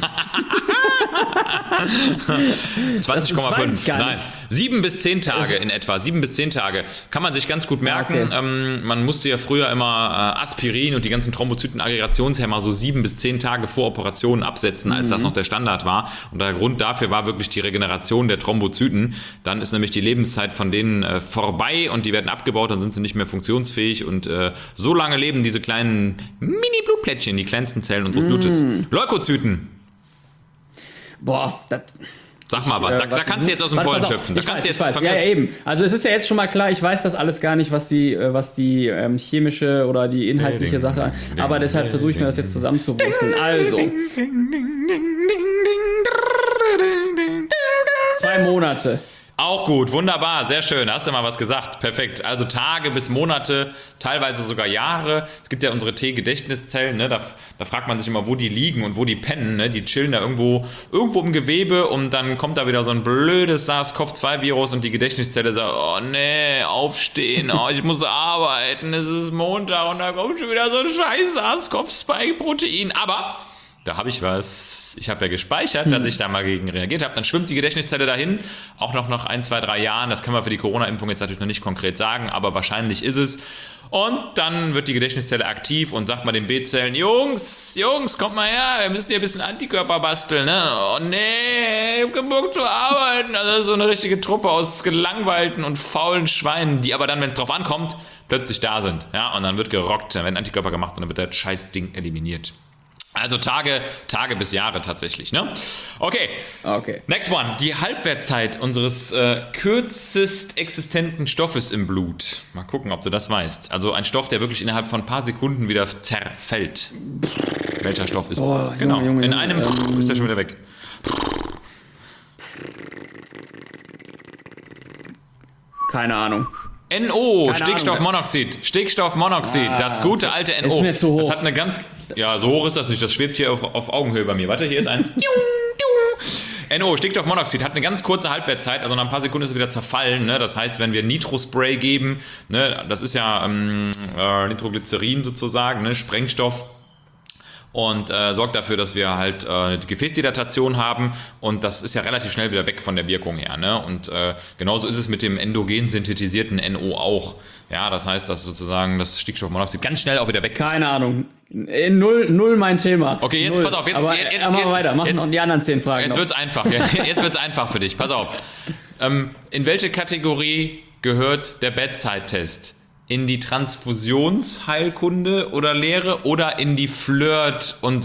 zwanzig Komma Das weiß fünf. ich gar Nein. nicht. Sieben bis zehn Tage in etwa. Sieben bis zehn Tage. Kann man sich ganz gut merken. Okay. Ähm, man musste ja früher immer äh, Aspirin und die ganzen Thrombozyten-Aggregationshemmer so sieben bis zehn Tage vor Operationen absetzen, als das noch der Standard war. Und der Grund dafür war wirklich die Regeneration der Thrombozyten. Dann ist nämlich die Lebenszeit von denen äh, vorbei und die werden abgebaut, dann sind sie nicht mehr funktionsfähig. Und äh, so lange leben diese kleinen Mini-Blutplättchen, die kleinsten Zellen unseres Blutes. Leukozyten. Boah, das. Sag mal was, da, da kannst du jetzt aus dem Warte, Vollen pass auf, schöpfen. Da Ich kannst weiß, du ich jetzt weiß. Ja, ja, eben. Also es ist ja jetzt schon mal klar, ich weiß das alles gar nicht, was die, äh, was die ähm, chemische oder die inhaltliche Sache, aber deshalb versuche ich mir das jetzt zusammenzuwursteln. Also, zwei Monate. Auch gut, wunderbar, sehr schön, hast du mal was gesagt, perfekt. Also Tage bis Monate, teilweise sogar Jahre. Es gibt ja unsere T-Gedächtniszellen, ne? da, da fragt man sich immer, wo die liegen und wo die pennen. Ne? Die chillen da irgendwo, irgendwo im Gewebe und dann kommt da wieder so ein blödes SARS-C o V zwei Virus und die Gedächtniszelle sagt, oh nee, aufstehen, oh, ich muss arbeiten, es ist Montag und da kommt schon wieder so ein scheiß SARS-C o V zwei Protein. Aber da habe ich was, ich habe ja gespeichert, dass ich da mal gegen reagiert habe. Dann schwimmt die Gedächtniszelle dahin, auch noch nach ein, zwei, drei Jahren. Das kann man für die Corona-Impfung jetzt natürlich noch nicht konkret sagen, aber wahrscheinlich ist es. Und dann wird die Gedächtniszelle aktiv und sagt mal den B-Zellen, Jungs, Jungs, kommt mal her, wir müssen hier ein bisschen Antikörper basteln. Ne? Oh nee, ich hab keinen Bock zu arbeiten. Also das ist so eine richtige Truppe aus gelangweilten und faulen Schweinen, die aber dann, wenn es drauf ankommt, plötzlich da sind. Ja, und dann wird gerockt, dann werden Antikörper gemacht und dann wird das scheiß Ding eliminiert. Also Tage, Tage bis Jahre tatsächlich, ne? Okay. Okay. Next one. Die Halbwertszeit unseres äh, kürzest existenten Stoffes im Blut. Mal gucken, ob du das weißt. Also ein Stoff, der wirklich innerhalb von ein paar Sekunden wieder zerfällt. Welcher Stoff ist? Boah, genau. Junge, Junge, In Junge, einem ähm, ist der schon wieder weg. Keine Ahnung. N O, Keine Stickstoffmonoxid. Stickstoffmonoxid, Ah, das gute okay. alte N O. Ist mir zu hoch. Das hat eine ganz, ja, so hoch ist das nicht. Das schwebt hier auf, auf Augenhöhe bei mir. Warte, hier ist eins. N O, Stickstoffmonoxid, hat eine ganz kurze Halbwertszeit, also nach ein paar Sekunden ist es wieder zerfallen. Ne? Das heißt, wenn wir Nitrospray geben, ne, das ist ja ähm, äh, Nitroglycerin sozusagen, ne, Sprengstoff. Und äh, sorgt dafür, dass wir halt äh, eine Gefäßdilatation haben und das ist ja relativ schnell wieder weg von der Wirkung her. Ne? Und äh, genauso ist es mit dem endogen synthetisierten N O auch. Ja, das heißt, dass sozusagen das Stickstoffmonoxid ganz schnell auch wieder weg ist. Keine Ahnung. Äh, Null, null mein Thema. Okay, jetzt null. pass auf, jetzt, Aber, jetzt, äh, jetzt machen geht- wir weiter, machen jetzt- noch die anderen zehn Fragen. Jetzt noch. wird's einfach. Ja, jetzt wird's einfach für dich. Pass auf. Ähm, in welche Kategorie gehört der Bedside-Test? In die Transfusionsheilkunde oder Lehre oder in die Flirt- und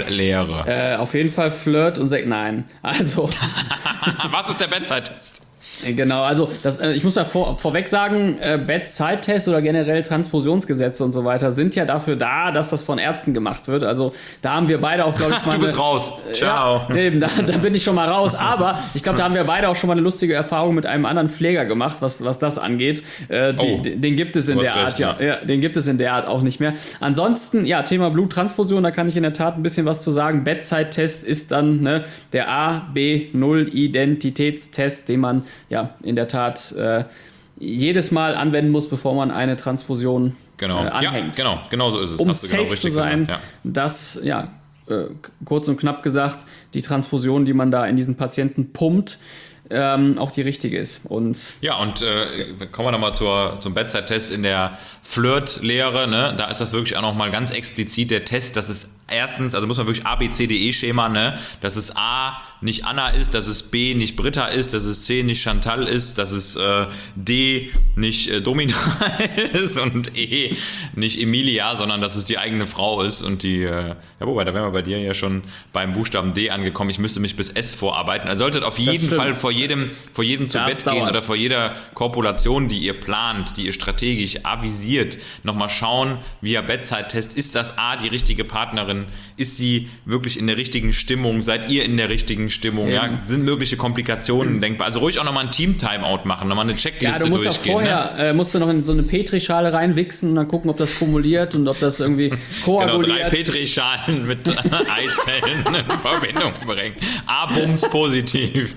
Sexuallehre? Äh, auf jeden Fall Flirt und Sek. Nein. Also, Was ist der Bedside-Test? Genau, also das, äh, ich muss da vor, vorweg sagen, äh, Bedside-Test oder generell Transfusionsgesetze und so weiter sind ja dafür da, dass das von Ärzten gemacht wird. Also da haben wir beide auch, glaube ich, mal... Du bist eine, raus. Ciao. Ja, eben, da, da bin ich schon mal raus. Aber ich glaube, da haben wir beide auch schon mal eine lustige Erfahrung mit einem anderen Pfleger gemacht, was, was das angeht. Äh, die, oh, den, den gibt es in der Art, recht, ja. ja. ja. Den gibt es in der Art auch nicht mehr. Ansonsten, ja, Thema Bluttransfusion, da kann ich in der Tat ein bisschen was zu sagen. Bedside-Test ist dann ne, der A B null Identitätstest, den man ja in der Tat äh, jedes Mal anwenden muss, bevor man eine Transfusion genau. äh, anhängt. Ja, genau, genau so ist es. Um Hast du safe genau richtig zu sein, gesagt, ja. dass, ja, äh, kurz und knapp gesagt, die Transfusion, die man da in diesen Patienten pumpt, ähm, auch die richtige ist. Und ja, und äh, kommen wir nochmal zum Bedside-Test in der Flirt-Lehre. Ne? Da ist das wirklich auch nochmal ganz explizit der Test, dass es erstens, also muss man wirklich A B C D E-Schema, ne? Dass es A nicht Anna ist, dass es B nicht Britta ist, dass es C nicht Chantal ist, dass es äh, D nicht äh, Domina ist und E nicht Emilia, sondern dass es die eigene Frau ist und die, äh, ja wobei, da wären wir bei dir ja schon beim Buchstaben D angekommen, ich müsste mich bis S vorarbeiten. Also solltet auf jeden Fall vor jedem, vor jedem zu Bett gehen oder vor jeder Korpulation, die ihr plant, die ihr strategisch avisiert, nochmal schauen, via Bedside-Test, ist das A die richtige Partnerin? Ist sie wirklich in der richtigen Stimmung? Seid ihr in der richtigen Stimmung? Ja. Ja? Sind mögliche Komplikationen denkbar? Also ruhig auch nochmal ein Team-Timeout machen, nochmal eine Checkliste durchgehen. Ja, du musst ja vorher, ne? äh, musst du noch in so eine Petrischale reinwichsen und dann gucken, ob das kumuliert und ob das irgendwie koaguliert. Genau, drei Petrischalen mit Eizellen in Verbindung bringen. A-Bums positiv.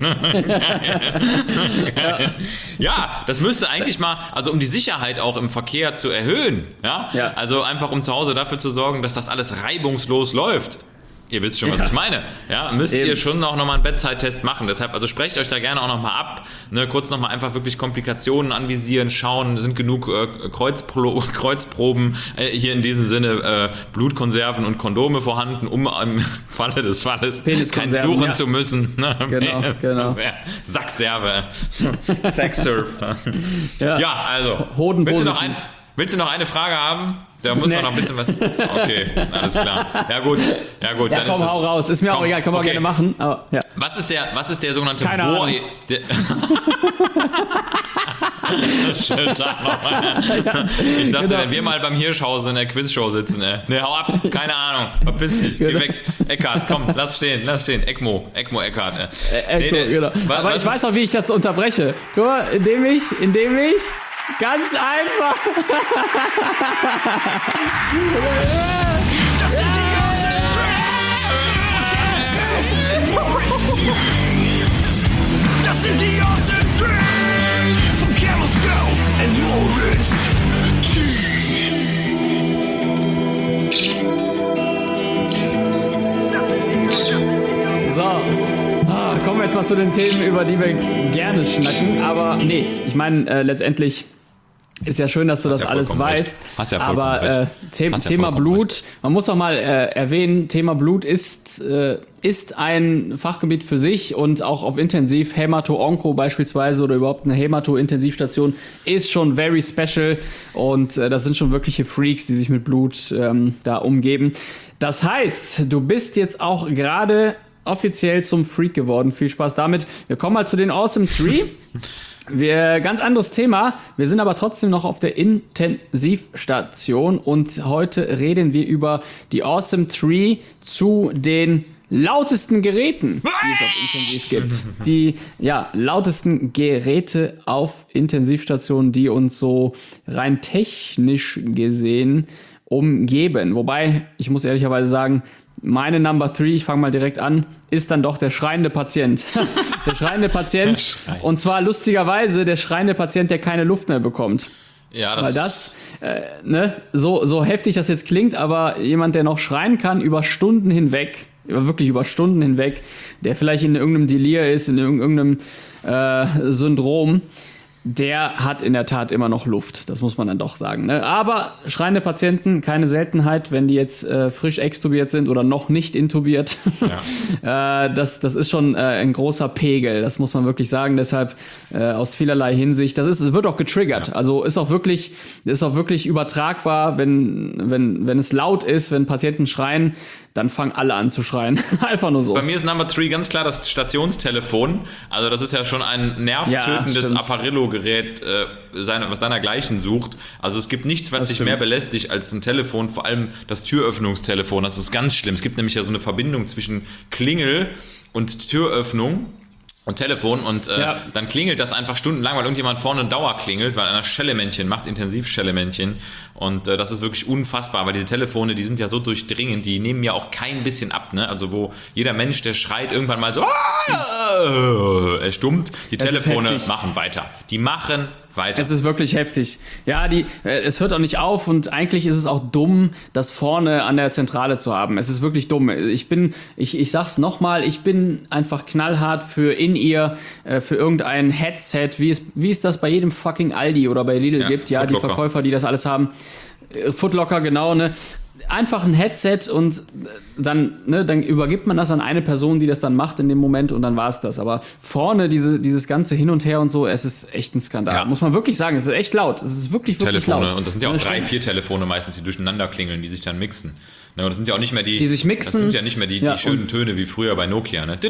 ja. ja, das müsste eigentlich mal, also um die Sicherheit auch im Verkehr zu erhöhen, ja? Ja. Also einfach um zu Hause dafür zu sorgen, dass das alles reibungslos läuft. Ihr wisst schon, was ja. ich meine. Ja, müsst Eben. ihr schon auch nochmal einen Bedside-Test machen. Deshalb, also sprecht euch da gerne auch nochmal ab. Ne, kurz nochmal einfach wirklich Komplikationen anvisieren, schauen, sind genug äh, Kreuzpro- Kreuzproben äh, hier in diesem Sinne äh, Blutkonserven und Kondome vorhanden, um im Falle des Falles kein suchen ja. zu müssen. Ne? Genau, genau. Sackserve. Sexsurf. ja. ja, also. Hodenpositiv. Willst du noch ein, willst du noch eine Frage haben? Da muss nee. man noch ein bisschen was. Okay, alles klar. Ja gut, ja gut. Ja, dann komm, ist hau das, raus. Ist mir komm, auch egal, können wir okay. auch gerne machen. Aber, ja. Was ist der, was ist der sogenannte Keine Bohr? Ahnung. Der Schönen Tag nochmal. Ja, ich sag's genau. dir, wenn wir mal beim Hirschhausen in der Quizshow sitzen, ey. Ne, hau ab, keine Ahnung. Verpiss dich, genau. Geh weg. Eckhardt, komm, lass stehen, lass stehen. ECMO, ECMO Eckhardt. Äh, Echo, nee, genau. Was, aber was ich weiß auch, wie ich das unterbreche. Guck mal, indem ich, indem ich ganz einfach. Das sind die ganzen Das sind die Awesome Three von Camel Toe and Moritz T. So, ah, kommen wir jetzt mal zu den Themen, über die wir gerne schnacken. Aber nee, ich meine, äh, letztendlich ist ja schön, dass du hast das ja alles weißt. Hast ja aber äh, The- Hast Thema ja Blut, recht. Man muss auch mal äh, erwähnen, Thema Blut ist, äh, ist ein Fachgebiet für sich und auch auf Intensiv, Hämato-Onko beispielsweise oder überhaupt eine Hämato-Intensivstation ist schon very special und äh, das sind schon wirkliche Freaks, die sich mit Blut ähm, da umgeben. Das heißt, du bist jetzt auch gerade offiziell zum Freak geworden. Viel Spaß damit. Wir kommen mal zu den Awesome Three. Wir, ganz anderes Thema. Wir sind aber trotzdem noch auf der Intensivstation und heute reden wir über die Awesome Three zu den lautesten Geräten, die es auf Intensiv gibt. Die ja, lautesten Geräte auf Intensivstationen, die uns so rein technisch gesehen umgeben. Wobei, ich muss ehrlicherweise sagen, meine Number Three, ich fange mal direkt an, ist dann doch der schreiende Patient. Der schreiende Patient. Schrei. Und zwar lustigerweise der schreiende Patient, der keine Luft mehr bekommt. Ja, das. Weil das, äh, ne, so, so heftig das jetzt klingt, aber jemand, der noch schreien kann über Stunden hinweg, über, wirklich über Stunden hinweg, der vielleicht in irgendeinem Delir ist, in irgendeinem äh, Syndrom, der hat in der Tat immer noch Luft. Das muss man dann doch sagen. Ne? Aber schreiende Patienten, keine Seltenheit, wenn die jetzt äh, frisch extubiert sind oder noch nicht intubiert. Ja. äh, das, das ist schon äh, ein großer Pegel. Das muss man wirklich sagen. Deshalb äh, aus vielerlei Hinsicht. Das ist, wird auch getriggert. Ja. Also ist auch wirklich, ist auch wirklich übertragbar, wenn, wenn, wenn es laut ist, wenn Patienten schreien, dann fangen alle an zu schreien. Einfach nur so. Bei mir ist Number Three ganz klar das Stationstelefon. Also das ist ja schon ein nervtötendes ja, Apparillo-Gerät, äh, seine, was seinergleichen sucht. Also es gibt nichts, was Das dich stimmt. mehr belästigt als ein Telefon, vor allem das Türöffnungstelefon. Das ist ganz schlimm. Es gibt nämlich ja so eine Verbindung zwischen Klingel und Türöffnung und Telefon und äh, Ja. dann klingelt das einfach stundenlang, weil irgendjemand vorne eine Dauer klingelt, weil einer Schellemännchen macht, Intensivschellemännchen und äh, das ist wirklich unfassbar, weil diese Telefone, die sind ja so durchdringend, die nehmen ja auch kein bisschen ab, ne? Also wo jeder Mensch, der schreit irgendwann mal so, ah, er stummt, die Es ist Telefone heftig. machen weiter. Die machen weiter. Es ist wirklich heftig. Ja, die, äh, es hört auch nicht auf und eigentlich ist es auch dumm, das vorne an der Zentrale zu haben. Es ist wirklich dumm. Ich bin, ich, ich sag's nochmal, ich bin einfach knallhart für In-Ear, äh, für irgendein Headset, wie es, wie es das bei jedem fucking Aldi oder bei Lidl Ja, gibt. Ja, die Footlocker. Verkäufer, die das alles haben. Äh, Footlocker, genau, ne? Einfach ein Headset und dann, ne, dann übergibt man das an eine Person, die das dann macht in dem Moment und dann war es das. Aber vorne diese, dieses ganze Hin und Her und so, es ist echt ein Skandal. Ja. Muss man wirklich sagen, es ist echt laut. Es ist wirklich, wirklich Telefone laut. und das sind ja auch Ne, drei, stimmt. vier Telefone meistens, die durcheinander klingeln, die sich dann mixen. Ne, und das sind ja auch nicht mehr die, Die sich mixen. Das sind ja nicht mehr die, die Ja, schönen und- Töne wie früher bei Nokia. Ne?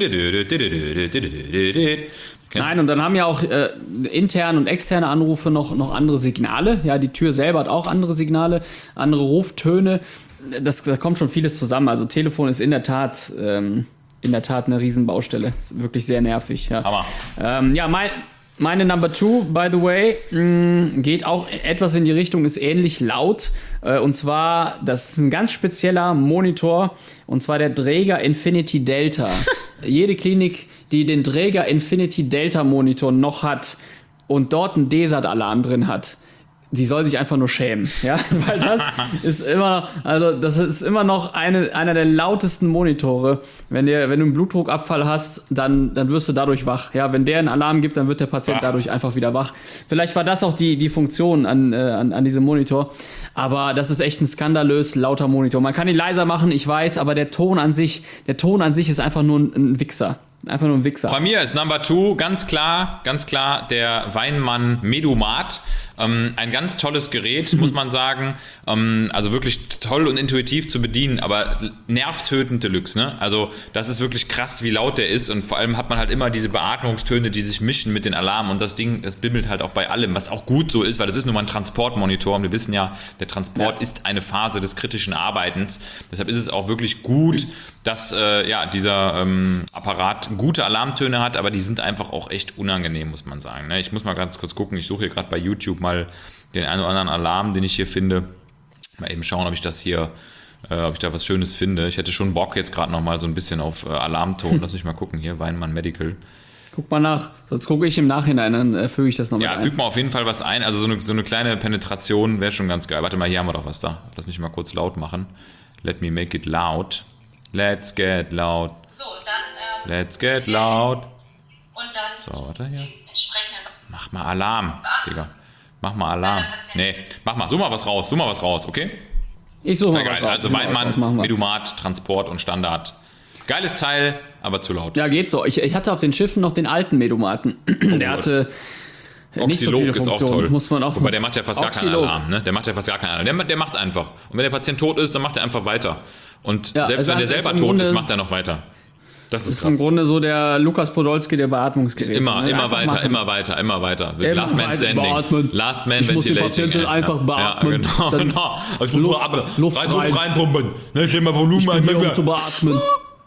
Nein, und dann haben ja auch äh, interne und externe Anrufe noch, noch andere Signale. Ja, die Tür selber hat auch andere Signale, andere Ruftöne. Das, da kommt schon vieles zusammen. Also Telefon ist in der Tat, ähm, in der Tat eine Riesenbaustelle. Ist wirklich sehr nervig. Ja, Hammer. ähm, ja mein, meine Number Two, by the way, mh, geht auch etwas in die Richtung, ist ähnlich laut. Äh, und zwar, das ist ein ganz spezieller Monitor. Und zwar der Dräger Infinity Delta. Jede Klinik, die den Dräger Infinity Delta Monitor noch hat und dort einen D SAT-Alarm drin hat, die soll sich einfach nur schämen, ja, weil das ist immer, also das ist immer noch eine, einer der lautesten Monitore. Wenn, der, wenn du einen Blutdruckabfall hast, dann, dann wirst du dadurch wach. Ja, wenn der einen Alarm gibt, dann wird der Patient Ach. dadurch einfach wieder wach. Vielleicht war das auch die, die Funktion an, äh, an, an diesem Monitor. Aber das ist echt ein skandalös lauter Monitor. Man kann ihn leiser machen, ich weiß, aber der Ton an sich, der Ton an sich ist einfach nur ein, ein Wichser. Einfach nur ein Wichser. Bei mir ist Number Two ganz klar, ganz klar der Weinmann Medomat. Ähm, ein ganz tolles Gerät, muss man sagen. Ähm, also wirklich toll und intuitiv zu bedienen, aber nervtötend Deluxe. Ne? Also das ist wirklich krass, wie laut der ist und vor allem hat man halt immer diese Beatmungstöne, die sich mischen mit den Alarmen und das Ding, das bimmelt halt auch bei allem, was auch gut so ist, weil das ist nun mal ein Transportmonitor und wir wissen ja, der Transport Ja. ist eine Phase des kritischen Arbeitens. Deshalb ist es auch wirklich gut, dass äh, ja, dieser ähm, Apparat gute Alarmtöne hat, aber die sind einfach auch echt unangenehm, muss man sagen. Ne? Ich muss mal ganz kurz gucken, ich suche hier gerade bei YouTube mal den einen oder anderen Alarm, den ich hier finde. Mal eben schauen, ob ich das hier, äh, ob ich da was Schönes finde. Ich hätte schon Bock jetzt gerade noch mal so ein bisschen auf äh, Alarmton. Lass mich mal gucken hier, Weinmann Medical. Guck mal nach, sonst gucke ich im Nachhinein, dann äh, füge ich das noch Ja, mit ein. fügt mal auf jeden Fall was ein. Also so eine, so eine kleine Penetration wäre schon ganz geil. Warte mal, hier haben wir doch was da. Lass mich mal kurz laut machen. Let me make it loud. Let's get loud. So, und dann, ähm, Let's get loud. und dann So, warte hier. die entsprechenden. Mach mal Alarm, Digga. Mach mal Alarm. Nee, mach mal. Such mal was raus. Such mal was raus, okay? Ich suche mal Ja, was geil. raus. Also Ich suche mal was raus, machen Weinmann, wir. Medomat, Transport und Standard. Geiles Teil, aber zu laut. Ja, geht so. Ich, ich hatte auf den Schiffen noch den alten Medomaten. Der hatte nicht so Oxylog viele ist auch Funktionen, toll. muss man auch Wobei der macht ja fast gar keinen Oxylog. Alarm. Ne? Der macht ja fast gar keinen Alarm. Der, der macht einfach. Und wenn der Patient tot ist, dann macht er einfach weiter. Und Ja, selbst also wenn der ist selber im tot Grunde- ist, macht er noch weiter. Das ist ist im krass. Grunde so der Lukas Podolski der Beatmungsgeräte. Immer, ne? immer Einfach weiter, machen. immer weiter, immer weiter. Immer Last Man weiter Standing. beatmen. Last Man Ich muss die Ventilating. Patientin ja. einfach beatmen. Ja, genau, Dann genau. Also Luft- Luft, Luft rein, rein. Luft reinpumpen. Ne, stell mal Volumen Ich bin hier, um ein. zu beatmen.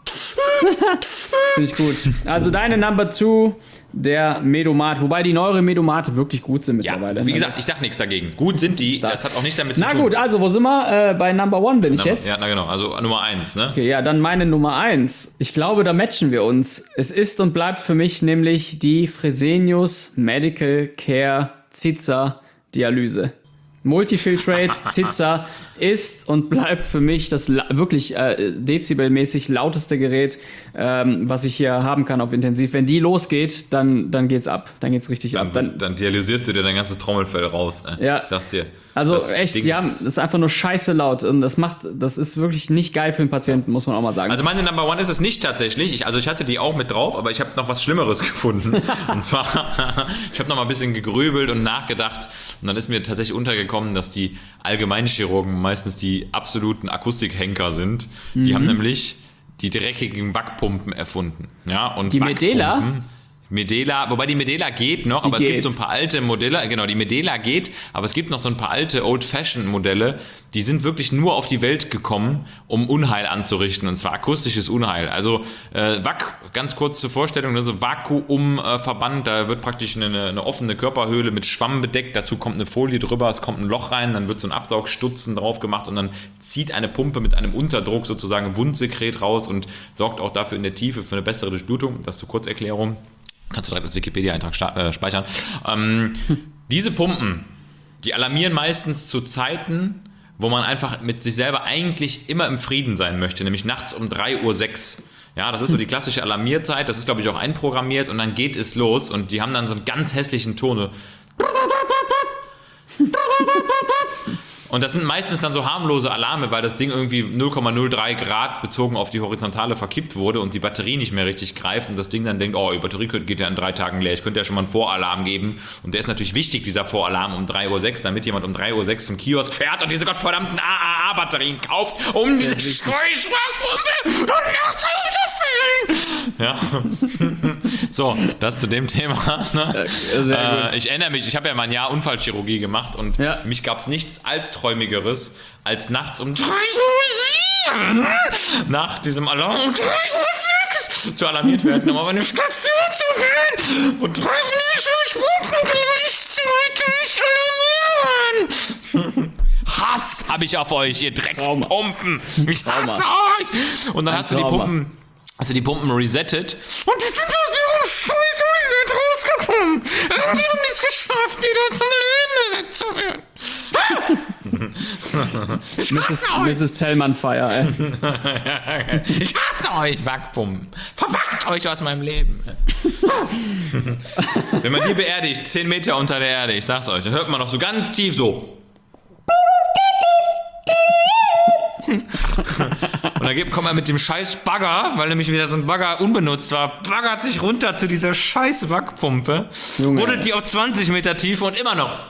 Finde ich gut. Also deine Number Two, der Medomat. Wobei die neueren Medomate wirklich gut sind Ja, mittlerweile. wie ne? gesagt, Das- ich sag nichts dagegen. Gut sind die, Stark. das hat auch nichts damit zu Na tun. gut, also wo sind wir? Äh, bei Number One bin ich Na, jetzt. Ja, na genau, also Nummer eins, ne? Okay, ja, dann meine Nummer eins. Ich glaube, da matchen wir uns. Es ist und bleibt für mich nämlich die Fresenius Medical Care Ziza Dialyse. Multifiltrate Ziza ist und bleibt für mich das la- wirklich äh, dezibelmäßig lauteste Gerät, ähm, was ich hier haben kann auf Intensiv. Wenn die losgeht, dann, dann geht's ab. Dann geht's richtig ab. Dann, Dann, dann dialysierst du dir dein ganzes Trommelfell raus. Ey. Ja. Ich sag's dir. also Das echt, Ding ja, ist- das ist einfach nur scheiße laut und das macht, das ist wirklich nicht geil für den Patienten, muss man auch mal sagen. Also meine Number One ist es nicht tatsächlich. Ich, also ich hatte die auch mit drauf, aber ich habe noch was Schlimmeres gefunden. Und zwar, ich habe noch mal ein bisschen gegrübelt und nachgedacht. Und dann ist mir tatsächlich untergekommen, kommen, dass die Allgemeinchirurgen meistens die absoluten Akustikhenker sind. Die mhm. haben nämlich die dreckigen Wackpumpen erfunden. Ja, und die Medela? Medela, wobei die Medela geht noch, die aber geht. Es gibt so ein paar alte Modelle, genau, die Medela geht, aber es gibt noch so ein paar alte Old-Fashioned-Modelle, die sind wirklich nur auf die Welt gekommen, um Unheil anzurichten, und zwar akustisches Unheil. Also äh, Wack, ganz kurz zur Vorstellung, ne, so Vakuumverband, äh, da wird praktisch eine, eine offene Körperhöhle mit Schwamm bedeckt, dazu kommt eine Folie drüber, es kommt ein Loch rein, dann wird so ein Absaugstutzen drauf gemacht und dann zieht eine Pumpe mit einem Unterdruck sozusagen Wundsekret raus und sorgt auch dafür in der Tiefe für eine bessere Durchblutung. Das zur Kurzerklärung. Kannst du direkt als Wikipedia-Eintrag sta- äh, speichern. Ähm, diese Pumpen, die alarmieren meistens zu Zeiten, wo man einfach mit sich selber eigentlich immer im Frieden sein möchte, nämlich nachts um drei Uhr sechs. Ja, das ist so die klassische Alarmierzeit, das ist, glaube ich, auch einprogrammiert und dann geht es los und die haben dann so einen ganz hässlichen Ton. So. Und das sind meistens dann so harmlose Alarme, weil das Ding irgendwie null Komma null drei Grad bezogen auf die Horizontale verkippt wurde und die Batterie nicht mehr richtig greift und das Ding dann denkt, oh, die Batterie geht ja in drei Tagen leer, ich könnte ja schon mal einen Voralarm geben. Und der ist natürlich wichtig, dieser Voralarm um drei Uhr sechs, damit jemand um drei Uhr sechs zum Kiosk fährt und diese gottverdammten A A A-Batterien kauft, um diese Scheißwackpumpe nachts aufzufüllen. Ja. So, das zu dem Thema. Ne? Sehr gut. Äh, ich erinnere mich, ich habe ja mal ein Jahr Unfallchirurgie gemacht und ja. Für mich gab es nichts Albträumigeres, als nachts um drei Uhr sieben nach diesem Alarm um drei Uhr sechs zu alarmiert werden, um auf eine Station zu gehen, wo dreißig Pumpen gleichzeitig alarmieren. Hass habe ich auf euch, ihr Dreckspumpen. Ich hasse euch. Und dann hast du die Pumpen, hast du die Pumpen resettet und die sind aus ihrem scheiß Reset rausgekommen. Irgendwie haben die es geschafft, wieder zum Leben wegzuführen. Misses Misses Zellmann Fire, ey. Ich hasse euch, Wackpumpen. Verwackt euch aus meinem Leben. Wenn man die beerdigt, zehn Meter unter der Erde, ich sag's euch, dann hört man noch so ganz tief so. Und dann kommt er mit dem scheiß Bagger, weil nämlich wieder so ein Bagger unbenutzt war, baggert sich runter zu dieser scheiß Wackpumpe, buddelt die auf zwanzig Meter Tiefe und immer noch.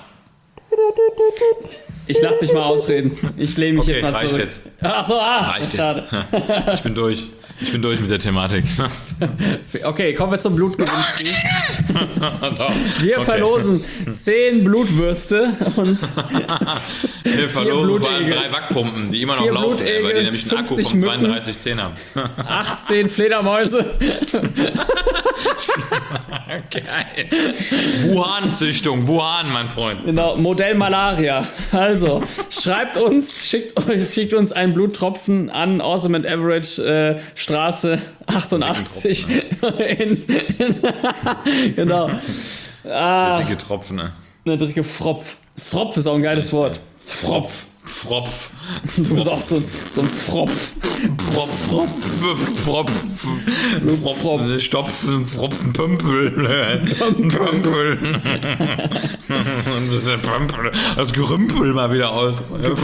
Ich lass dich mal ausreden. Ich lehne mich okay, jetzt mal reicht zurück. Jetzt. Ach so, ah, reicht schade. Jetzt. Ich bin durch. Ich bin durch mit der Thematik. Okay, kommen wir zum Blutgewinnspiel. Wir okay. verlosen zehn Blutwürste und wir verlosen vor allem drei Wackpumpen, die immer noch laufen, weil die nämlich einen Akku von zweiunddreißig zehn haben. achtzehn Fledermäuse. Geil. Wuhan-Züchtung, Wuhan, mein Freund. Genau, Modell Malaria. Also, schreibt uns, schickt, schickt uns einen Bluttropfen an Awesome and Average äh, Straße achtundachtzig. In, in, genau. Ah, der dicke Tropfen, ne? Eine dicke Fropf. Fropf ist auch ein geiles Wort. Fropf. Fropf. Du bist auch so, so ein Fropf. Fropf. Fropf. Fropf. Fropf. Stopfen. Fropfen. Pömpel. Pömpel. Das ist der Pömpel. Das Gerümpel mal wieder aus.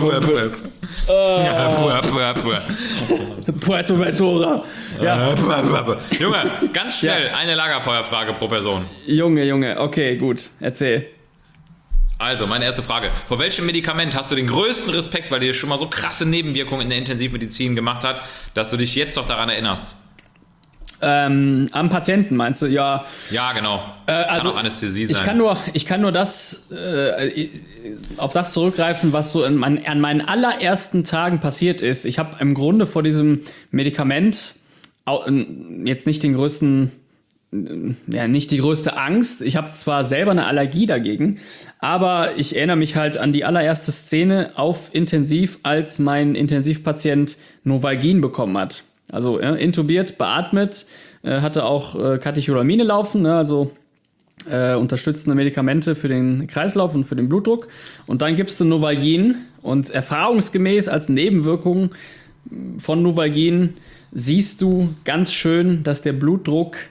Puerto Ventura. Ja. Junge, ganz schnell, eine Lagerfeuerfrage pro Person. Junge, Junge, okay, gut. Erzähl. Also, meine erste Frage. Vor welchem Medikament hast du den größten Respekt, weil dir schon mal so krasse Nebenwirkungen in der Intensivmedizin gemacht hat, dass du dich jetzt noch daran erinnerst? Ähm, am Patienten meinst du? Ja. Ja, genau. Äh, also kann auch Anästhesie sein. Ich kann nur, ich kann nur das, äh, auf das zurückgreifen, was so in mein, an meinen allerersten Tagen passiert ist. Ich habe im Grunde vor diesem Medikament auch, jetzt nicht den größten... ja, nicht die größte Angst. Ich habe zwar selber eine Allergie dagegen, aber ich erinnere mich halt an die allererste Szene auf Intensiv, als mein Intensivpatient Novalgin bekommen hat. Also ja, intubiert, beatmet, äh, hatte auch äh, Katecholamine laufen, ne, also äh, unterstützende Medikamente für den Kreislauf und für den Blutdruck. Und dann gibst du Novalgin und erfahrungsgemäß als Nebenwirkung von Novalgin siehst du ganz schön, dass der Blutdruck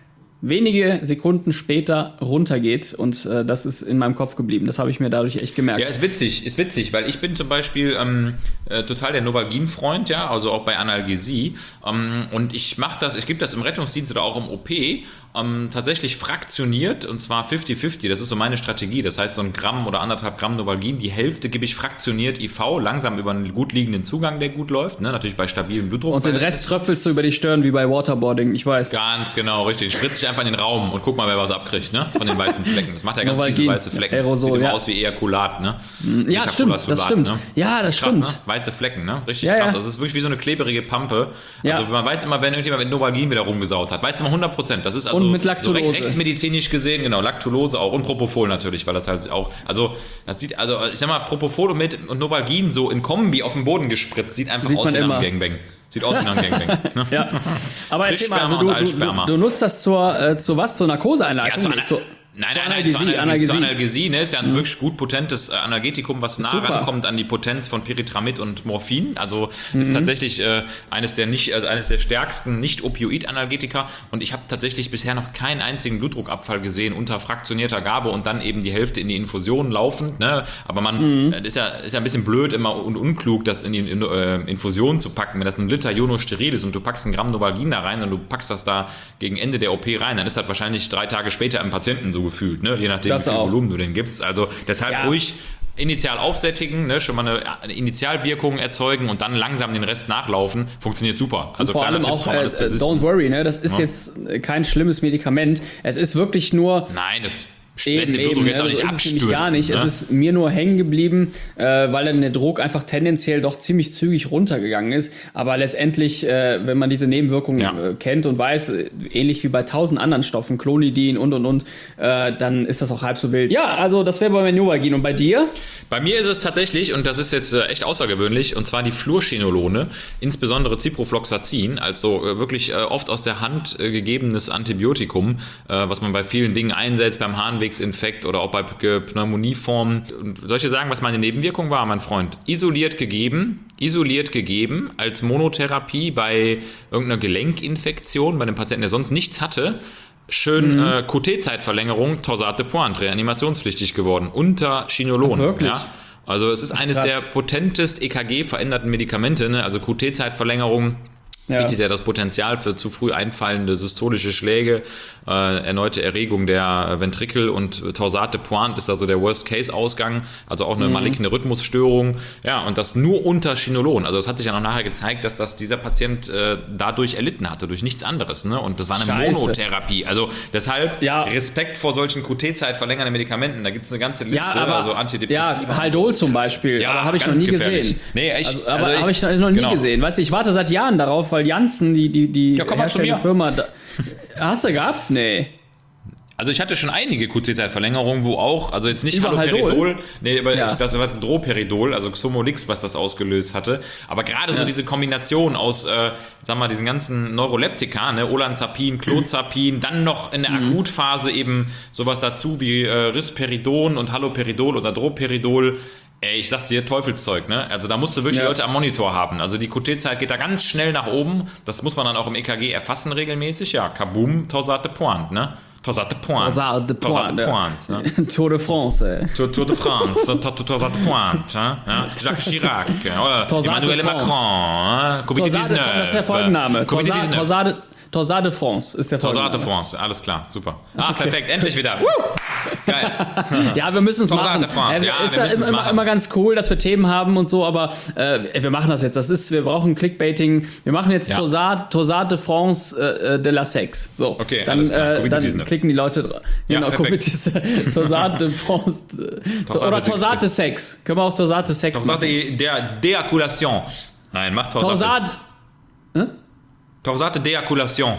wenige Sekunden später runtergeht und äh, das ist in meinem Kopf geblieben. Das habe ich mir dadurch echt gemerkt. Ja, ist witzig, ist witzig, weil ich bin zum Beispiel ähm, äh, total der Novalgin-Freund, ja, also auch bei Analgesie ähm, und ich mache das, ich gebe das im Rettungsdienst oder auch im O P ähm, tatsächlich fraktioniert und zwar fünfzig fünfzig, das ist so meine Strategie, das heißt so ein Gramm oder anderthalb Gramm Novalgin, die Hälfte gebe ich fraktioniert I V, langsam über einen gut liegenden Zugang, der gut läuft, ne? Natürlich bei stabilem Blutdruck. Und den Rest tröpfelst du über die Stirn wie bei Waterboarding, ich weiß. Ganz genau, richtig. Spritzt dich einfach in den Raum und guck mal, wer was abkriegt, ne? Von den weißen Flecken. Das macht ja ganz Novalgin, fiese weiße Flecken. Aerosol, Sieht immer ja. aus wie Ejakulat, ne? Ja, stimmt, das stimmt. Ne? Ja, das krass, stimmt. Ne? Weiße Flecken, ne? Richtig Ja, krass. ja. Also es ist wirklich wie so eine klebrige Pampe. Ja. Also man weiß immer, wenn irgendjemand mit Novalgin wieder rumgesaut hat, weiß immer hundert Prozent. Das ist also Und mit so Lactulose. recht rechtsmedizinisch gesehen, genau, Lactulose auch und Propofol natürlich, weil das halt auch, also das sieht, also ich sag mal, Propofol und, mit, und Novalgin so in Kombi auf den Boden gespritzt, sieht einfach Sieht aus man wie ein immer. Gangbang. Sieht aus wie ein Gangbang. Ne? Ja. Aber erzähl mal, also Frischsperma du, und du, Altsperma. du, du nutzt das zur, äh, zur was? Zur Narkoseeinleitung? Ja, zur Ana- zur, Nein, zur nein, nein, Analgesie, zur Analgesie, Analgesie. zur Analgesie, ne, ist ja ein wirklich gut potentes äh, Analgetikum, was nah Super. rankommt an die Potenz von Pyritramid und Morphin. Also ist tatsächlich äh, eines der nicht, also eines der stärksten Nicht-Opioid-Analgetika und ich habe tatsächlich bisher noch keinen einzigen Blutdruckabfall gesehen unter fraktionierter Gabe und dann eben die Hälfte in die Infusion laufend. Ne? Aber man mhm. ist ja ist ja ein bisschen blöd immer und unklug, das in die in, äh, Infusion zu packen. Wenn das ein Liter Ionosteril ist und du packst ein Gramm Novalgin da rein und du packst das da gegen Ende der O P rein, dann ist das wahrscheinlich drei Tage später im Patienten so gefühlt, ne? Je nachdem, Das wie viel auch. Volumen du den gibst. Also deshalb Ja. ruhig initial aufsättigen, ne? Schon mal eine, eine Initialwirkung erzeugen und dann langsam den Rest nachlaufen. Funktioniert super. Also Vor kleiner allem Tipp auch, vom äh, Anästhesisten. don't worry, ne? Das ist Ja. jetzt äh, kein schlimmes Medikament. Es ist wirklich nur... Nein, das Eben, lässt den eben, Blutdruck jetzt ne? auch nicht so ist es abstürzen. nämlich gar nicht. Ne? Es ist mir nur hängen geblieben, äh, weil dann der Druck einfach tendenziell doch ziemlich zügig runtergegangen ist. Aber letztendlich, äh, wenn man diese Nebenwirkungen Ja. äh, kennt und weiß, äh, ähnlich wie bei tausend anderen Stoffen, Clonidin und und und, äh, dann ist das auch halb so wild. Ja, also das wäre bei mir Novalgin. Und bei dir? Bei mir ist es tatsächlich, und das ist jetzt äh, echt außergewöhnlich, und zwar die Fluorchinolone, insbesondere Ciprofloxacin, also äh, wirklich äh, oft aus der Hand äh, gegebenes Antibiotikum, äh, was man bei vielen Dingen einsetzt, beim Harnwegsinfekt oder auch bei P- Pneumonieformen. Und soll ich dir sagen, was meine Nebenwirkung war, mein Freund? Isoliert gegeben, isoliert gegeben, als Monotherapie bei irgendeiner Gelenkinfektion, bei einem Patienten, der sonst nichts hatte. Schön Mhm. äh, Q T-Zeitverlängerung, Torsade de Pointe, reanimationspflichtig geworden, unter Chinolon. Ach, wirklich? Ja? Also es ist eines Krass. der potentest E K G-veränderten Medikamente, ne? Also Q T-Zeitverlängerung Ja. bietet ja das Potenzial für zu früh einfallende systolische Schläge, äh, erneute Erregung der Ventrikel und Torsade de Pointe ist also der Worst-Case-Ausgang, also auch eine Mhm. maligne Rhythmusstörung. Ja, und das nur unter Chinolon. Also es hat sich ja noch nachher gezeigt, dass das dieser Patient äh, dadurch erlitten hatte, durch nichts anderes. Ne? Und das war eine Scheiße. Monotherapie. Also deshalb Ja. Respekt vor solchen Q T-Zeit verlängernden Medikamenten. Da gibt es eine ganze Liste, Ja, aber, also Antidepressiva. ja, Haldol zum Beispiel, Ja, aber habe ich noch ganz nie gefährlich. gesehen. Nee, ich- also, aber also ich- habe ich noch nie genau. gesehen. Weißt du, ich warte seit Jahren darauf, weil Janssen, die, die, die Ja, komm mal zu herstellende mir. Firma... Da, hast du gehabt? Nee. Also ich hatte schon einige Q T-Zeitverlängerungen, wo auch, also jetzt nicht Über Haloperidol, Haldol? nee, aber Ja. ich, das war Droperidol, also Xomolix, was das ausgelöst hatte. Aber gerade so Ja. diese Kombination aus, äh, sag mal, diesen ganzen Neuroleptika, ne, Olanzapin, Clozapin, dann noch in der Mhm. Akutphase eben sowas dazu wie äh, Risperidon und Haloperidol oder Droperidol. Ey, ich sag's dir, Teufelszeug, ne? Also da musst du wirklich Ja. Leute am Monitor haben. Also die Q T-Zeit geht da ganz schnell nach oben. Das muss man dann auch im E K G erfassen regelmäßig. Ja, Kaboom, Torsade de Pointe, ne? Torsade de Pointe. Torsade de Torsade de Pointe, Pointe, ne? Tour de France, ey. Tour, Tour de France, Tour- Tour- Torsade de Pointe, ja? Jacques Chirac, oder Torsade de Emmanuel France. Macron, Covid Torsade, dix-neuf. das ist der Folgenname. Covid Torsade, dix-neuf. Torsade, Torsade de France ist der Torsade Folgenname. de France, alles klar, super. Ah, perfekt, endlich wieder. Woo! Geil. Ja, wir müssen es Torsade machen. de France, Äh, ja, ist wir ja müssen's immer, machen. immer ganz cool, dass wir Themen haben und so, aber äh, wir machen das jetzt. Das ist, wir brauchen Clickbaiting. Wir machen jetzt Ja. Torsade, Torsade de France äh, de la Sex. So, Okay, dann, alles klar. äh, Covid dann dix-neuf. klicken die Leute drauf. Ja, Genau, perfekt. Covid ist Torsade de France. äh, Torsade oder de- Torsade de Sex. Können wir auch Torsade de Sex Torsade machen. der Deakulation. Nein, mach Torsade. Torsade, Torsade Deakulation.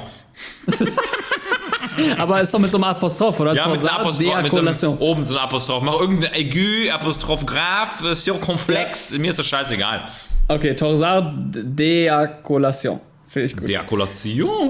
aber ist doch mit so einem Apostroph, oder? Ja, mit einem Torsade Apostroph, mit so einem, Deakulation. oben so ein Apostroph. Mach irgendein Aigu, Apostroph Graf, äh, Circonflex. Mir ist das scheißegal. Okay, Torsade Deakulation. Finde ich gut. Deakulation.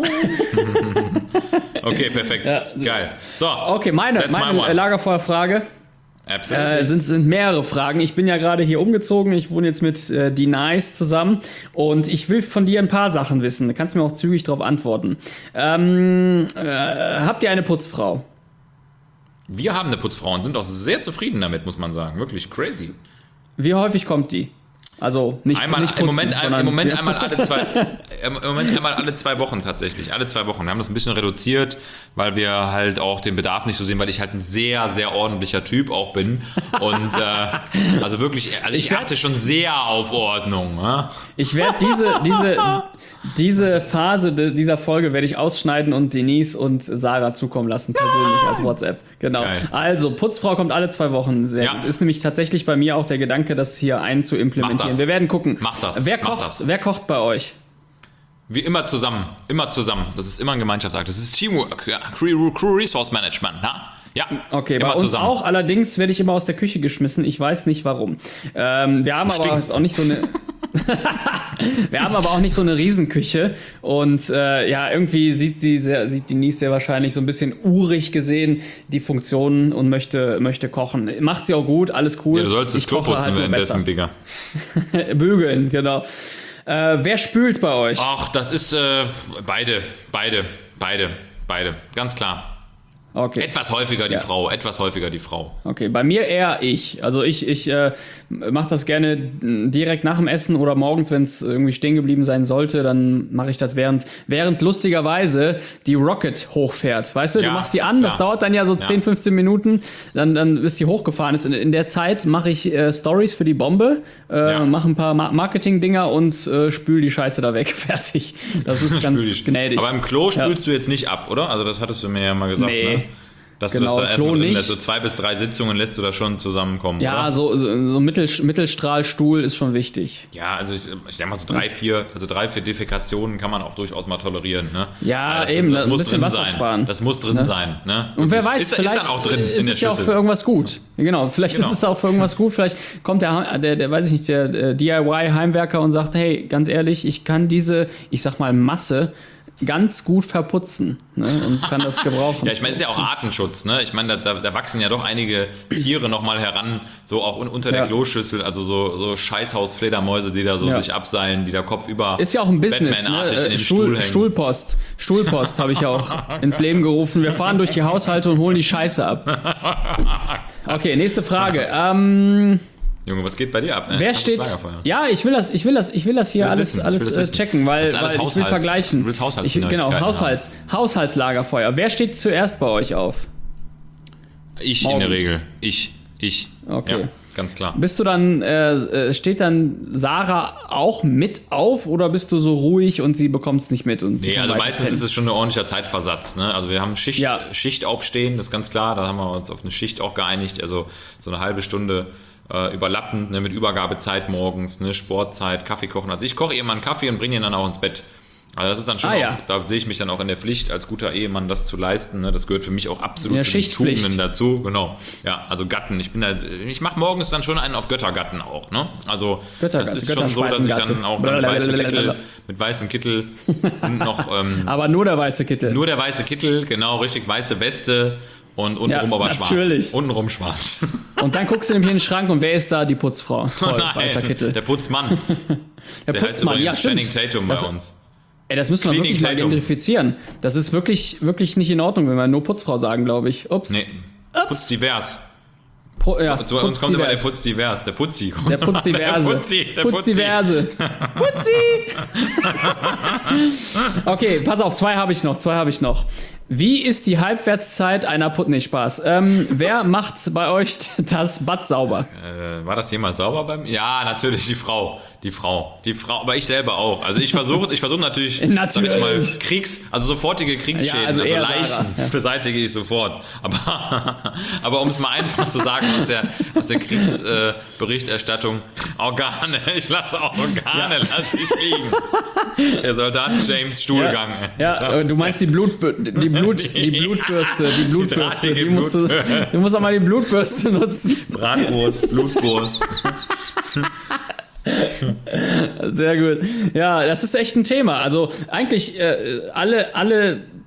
Okay, perfekt. Ja. Geil. So. Okay, meine, That's my meine one. äh, Lagerfeuerfrage. Absolut. Äh, sind, sind mehrere Fragen. Ich bin ja gerade hier umgezogen. Ich wohne jetzt mit äh, die Nice zusammen. Und ich will von dir ein paar Sachen wissen. Da kannst du mir auch zügig darauf antworten. Ähm, äh, habt ihr eine Putzfrau? Wir haben eine Putzfrau und sind auch sehr zufrieden damit, muss man sagen. Wirklich crazy. Wie häufig kommt die? Also nicht, Einmal, nicht putzen, im Moment, sondern im Moment ja. einmal alle zwei, im Moment einmal alle zwei Wochen tatsächlich, alle zwei Wochen. Wir haben das ein bisschen reduziert, weil wir halt auch den Bedarf nicht so sehen, weil ich halt ein sehr, sehr ordentlicher Typ auch bin und äh, also wirklich, also ich, Ich werd- achte schon sehr auf Ordnung. Ne? Ich werde diese, diese, diese Phase de, dieser Folge werde ich ausschneiden und Denise und Sarah zukommen lassen, persönlich als WhatsApp. Genau. Geil. Also, Putzfrau kommt alle zwei Wochen. Sehr Ja. gut. Ist nämlich tatsächlich bei mir auch der Gedanke, das hier einzuimplementieren. Mach das. Wir werden gucken. Mach das. Wer Mach kocht, das. wer kocht bei euch? Wie immer zusammen, immer zusammen. Das ist immer ein Gemeinschaftsakt. Das ist Teamwork, ja. Crew, Crew Resource Management. Ja, ja. Okay, immer bei uns zusammen. auch. Allerdings werde ich immer aus der Küche geschmissen. Ich weiß nicht warum. Ähm, wir haben Du aber stinkst. auch nicht so eine. Wir haben aber auch nicht so eine Riesenküche und äh, ja, irgendwie sieht sie sehr, sieht Denise sehr wahrscheinlich so ein bisschen urig gesehen die Funktionen und möchte, möchte kochen. Macht sie auch gut, alles cool. Ja, du sollst das Ich Klo koche putzen halt nur währenddessen, Digga. besser. Bügeln, genau. Äh, wer spült bei euch? Ach, das ist äh, beide, beide, beide, beide. Ganz klar. Okay. Etwas häufiger die Ja. Frau, etwas häufiger die Frau. Okay, bei mir eher ich. Also ich, ich äh, mache das gerne direkt nach dem Essen oder morgens, wenn es irgendwie stehen geblieben sein sollte, dann mache ich das während, während lustigerweise die Rocket hochfährt. Weißt du, Ja, du machst die an, klar. das dauert dann ja so zehn, fünfzehn Minuten, dann, dann bis die hochgefahren ist. In, in der Zeit mache ich äh, Stories für die Bombe, äh, Ja. mache ein paar Ma- Marketing-Dinger und äh, spül die Scheiße da weg. Fertig. Das ist ganz Spül dich. gnädig. Aber im Klo Ja. spülst du jetzt nicht ab, oder? Also das hattest du mir ja mal gesagt, Nee. ne? Dass Genau, du das da Klo erstmal drin nicht. lässt. So zwei bis drei Sitzungen lässt du da schon zusammenkommen, Ja, oder? so, so, so Mittel, Mittelstrahlstuhl ist schon wichtig. Ja, also ich, ich denke mal so drei, vier, also drei, vier Defekationen kann man auch durchaus mal tolerieren, ne? Ja, das, eben, das ein muss bisschen drin Wasser sein. sparen. Das muss drin Ne? sein, ne? Und wer Wirklich. weiß, ist, vielleicht ist dann auch drin ist in der es ja auch Schüssel. für irgendwas gut. Genau, vielleicht Genau. ist es auch für irgendwas gut. Vielleicht kommt der, der, der weiß ich nicht, der, der D I Y-Heimwerker und sagt, hey, ganz ehrlich, ich kann diese, ich sag mal, Masse ganz gut verputzen, ne? Und kann das gebrauchen. Ja, ich meine, es ist ja auch Artenschutz, ne? Ich meine, da, da, da wachsen ja doch einige Tiere nochmal heran, so auch un, unter Ja. der Kloschüssel, also so, so Scheißhaus-Fledermäuse, die da so Ja. sich abseilen, die da kopfüber Ist ja auch ein Business, Batman-artig ne? in Äh, den Stuhl Stuhl, hängen. Stuhlpost. Stuhlpost habe ich auch ins Leben gerufen. Wir fahren durch die Haushalte und holen die Scheiße ab. Okay, nächste Frage. Ähm, Junge, was geht bei dir ab? Ne? wer Krasses steht? Lagerfeuer. Ja, ich will das, ich will das, ich will das hier will das alles, wissen, ich alles will das äh, wissen. checken, weil, Das ist alles weil ich will Haushalts- vergleichen. du willst Ich, genau, Haushaltsgenauigkeiten Haushalts, Haushaltslagerfeuer. Wer steht zuerst bei euch auf? Ich in der Morgens. Regel. Ich. Ich. Okay. Ja, ganz klar. Bist du dann, äh, äh, steht dann Sarah auch mit auf oder bist du so ruhig und sie bekommt es nicht mit? Und die Nee, kann also weiter meistens pennen? ist es schon ein ordentlicher Zeitversatz. Ne? Also wir haben Schicht, Ja. Schicht aufstehen, das ist ganz klar. Da haben wir uns auf eine Schicht auch geeinigt. Also so eine halbe Stunde äh, überlappend, ne? Mit Übergabezeit morgens, ne? Sportzeit, Kaffee kochen. Also ich koche ihr mal einen Kaffee und bringe ihn dann auch ins Bett. Also das ist dann schon Ah, auch, ja. da sehe ich mich dann auch in der Pflicht, als guter Ehemann das zu leisten. Ne? Das gehört für mich auch absolut Ja, zu den Schichtpflicht. Tugenden dazu. Genau. Ja, also Gatten. Ich bin da, ich mache morgens dann schon einen auf Göttergatten auch. Ne? Also Göttergatte, das ist schon so, dass ich dann Götterspeisengarte. auch dann mit weißem Kittel, Blablabla. mit weißem Kittel und noch ähm, Aber nur der weiße Kittel. nur der weiße Kittel, genau, richtig, weiße Weste und untenrum Ja, aber natürlich. schwarz. Untenrum schwarz. Und dann guckst du nämlich in den Schrank und wer ist da? Die Putzfrau. Toll, weißer Kittel. Der Putzmann. Der, Der heißt Putzmann, ja, übrigens stimmt. Channing Tatum bei Das- uns. Ey, das müssen wir Cleaning wirklich mal Tatum. identifizieren. Das ist wirklich, wirklich nicht in Ordnung, wenn wir nur Putzfrau sagen, glaube ich. Ups. Nee, Putz divers. Pro, ja, Zu uns kommt immer der divers. Putz divers. Der Putzi kommt. Der Putz diverse. Der Putzi. Der Putz Putzi. diverse. Putzi! Okay, pass auf, zwei habe ich noch, zwei habe ich noch. Wie ist die Halbwertszeit einer Putz... Nee, Spaß. Ähm, wer macht bei euch das Bad sauber? Äh, war das jemand sauber beim? Ja, natürlich die Frau. Die Frau. Die Frau, aber ich selber auch. Also ich versuche ich versuche natürlich, sag ich mal, Natürlich. Kriegs, also sofortige Kriegsschäden, Ja, also also, eher Leichen Sarah, ja. beseitige ich sofort. Aber, aber um es mal einfach zu sagen aus der, aus der Kriegsberichterstattung, Organe, ich lasse auch Organe, lasse ich liegen. Der Soldat James Stuhlgang. Ja, Ich äh, sag's du meinst die, Blut, die, Blut, die Blutbürste, die Blutbürste. drahtige Die musst du, Blutbürste. du musst auch mal die Blutbürste nutzen. Bratwurst, Blutwurst. Sehr gut. Ja, das ist echt ein Thema. Also eigentlich äh, alle, alle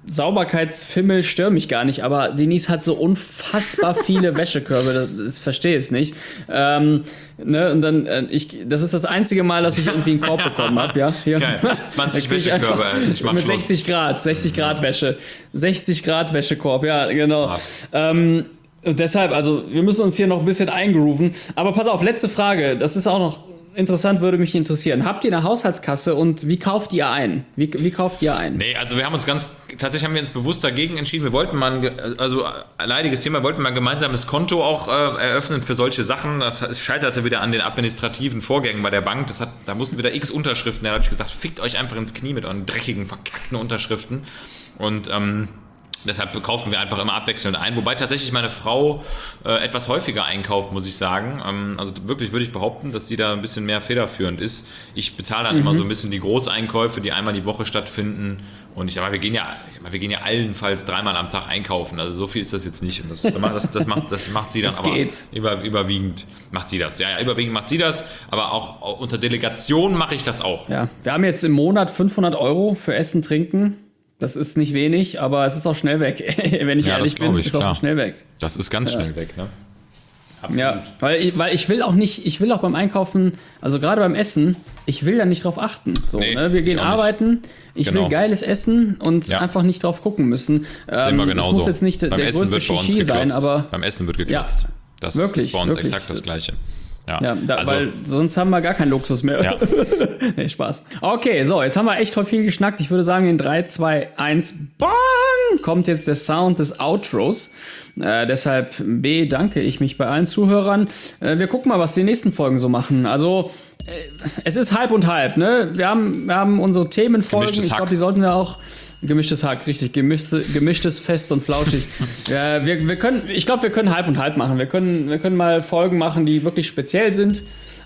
Sauberkeitsfimmel stören mich gar nicht, aber Denise hat so unfassbar viele Wäschekörbe, das, das verstehe ich nicht. Ähm, ne, und dann, äh, ich, das ist das einzige Mal, dass ich irgendwie einen Korb bekommen habe, ja. Hier. Geil. zwanzig Da krieg ich Wäschekörbe, einfach ich mach mit Schluss. sechzig Grad, sechzig Grad Wäsche. sechzig Grad Wäschekorb, ja, genau. Ähm, deshalb, also, wir müssen uns hier noch ein bisschen eingrooven. Aber pass auf, letzte Frage, das ist auch noch interessant, würde mich interessieren. Habt ihr eine Haushaltskasse und wie kauft ihr ein? Wie, wie kauft ihr ein? Nee, also wir haben uns ganz, tatsächlich haben wir uns bewusst dagegen entschieden. Wir wollten mal, ein, also ein leidiges Thema, wir wollten mal ein gemeinsames Konto auch äh, eröffnen für solche Sachen. Das scheiterte wieder an den administrativen Vorgängen bei der Bank. Das hat, da mussten wieder x Unterschriften. Da habe ich gesagt, fickt euch einfach ins Knie mit euren dreckigen, verkackten Unterschriften. Und ähm, deshalb kaufen wir einfach immer abwechselnd ein. Wobei tatsächlich meine Frau äh, etwas häufiger einkauft, muss ich sagen. Ähm, also wirklich würde ich behaupten, dass sie da ein bisschen mehr federführend ist. Ich bezahle dann mhm. immer so ein bisschen die Großeinkäufe, die einmal die Woche stattfinden. Und ich sag mal, wir gehen ja, wir gehen ja allenfalls dreimal am Tag einkaufen. Also so viel ist das jetzt nicht. Und das, das, das, macht, das macht sie dann das aber geht. Über, überwiegend macht sie das. Ja, ja, überwiegend macht sie das. Aber auch unter Delegation mache ich das auch. Ja, wir haben jetzt im Monat fünfhundert Euro für Essen, Trinken. Das ist nicht wenig, aber es ist auch schnell weg. Wenn ich ja, ehrlich bin, ich, ist auch schnell weg. Das ist ganz ja. schnell weg, ne? Absolut. Ja, weil ich, weil ich will auch nicht, ich will auch beim Einkaufen, also gerade beim Essen, ich will da nicht drauf achten. So, nee, ne? Wir gehen arbeiten, ich genau. will geiles Essen und ja. einfach nicht drauf gucken müssen. Ähm, Sehen wir genauso. Das muss jetzt nicht beim der Essen größte wird bei uns Shishi sein, geklotzt. aber beim Essen wird geklotzt. Ja, das wirklich, ist bei uns wirklich. exakt das Gleiche. Ja, ja da, also, weil sonst haben wir gar keinen Luxus mehr. Ja. Nee, Spaß. Okay, so, jetzt haben wir echt heute viel geschnackt. Ich würde sagen, in drei, zwei, eins, bang, kommt jetzt der Sound des Outros. Äh, deshalb bedanke ich mich bei allen Zuhörern. Äh, wir gucken mal, was die nächsten Folgen so machen. Also, äh, es ist halb und halb, ne? Wir haben, wir haben unsere Themenfolgen. Gemischtes Ich glaube, Hack. die sollten wir auch... Gemischtes Hack, richtig. Gemischte, gemischtes, fest und flauschig. ja, wir, wir können, ich glaube, wir können halb und halb machen. Wir können, wir können mal Folgen machen, die wirklich speziell sind.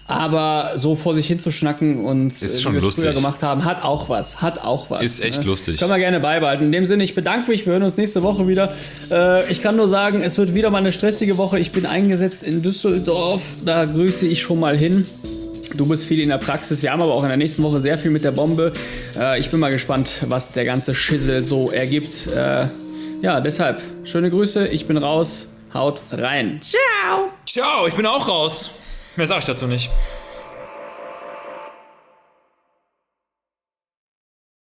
Aber so vor sich hinzuschnacken und ist schon wie wir es lustig. früher gemacht haben, hat auch was. Hat auch was. Ist echt ne? lustig. Können wir gerne beibehalten. In dem Sinne, ich bedanke mich. Wir hören uns nächste Woche wieder. Äh, ich kann nur sagen, es wird wieder mal eine stressige Woche. Ich bin eingesetzt in Düsseldorf. Da grüße ich schon mal hin. Du bist viel in der Praxis. Wir haben aber auch in der nächsten Woche sehr viel mit der Bombe. Äh, ich bin mal gespannt, was der ganze Schissel so ergibt. Äh, ja, deshalb, schöne Grüße. Ich bin raus. Haut rein. Ciao. Ciao, ich bin auch raus. Mehr sag ich dazu nicht.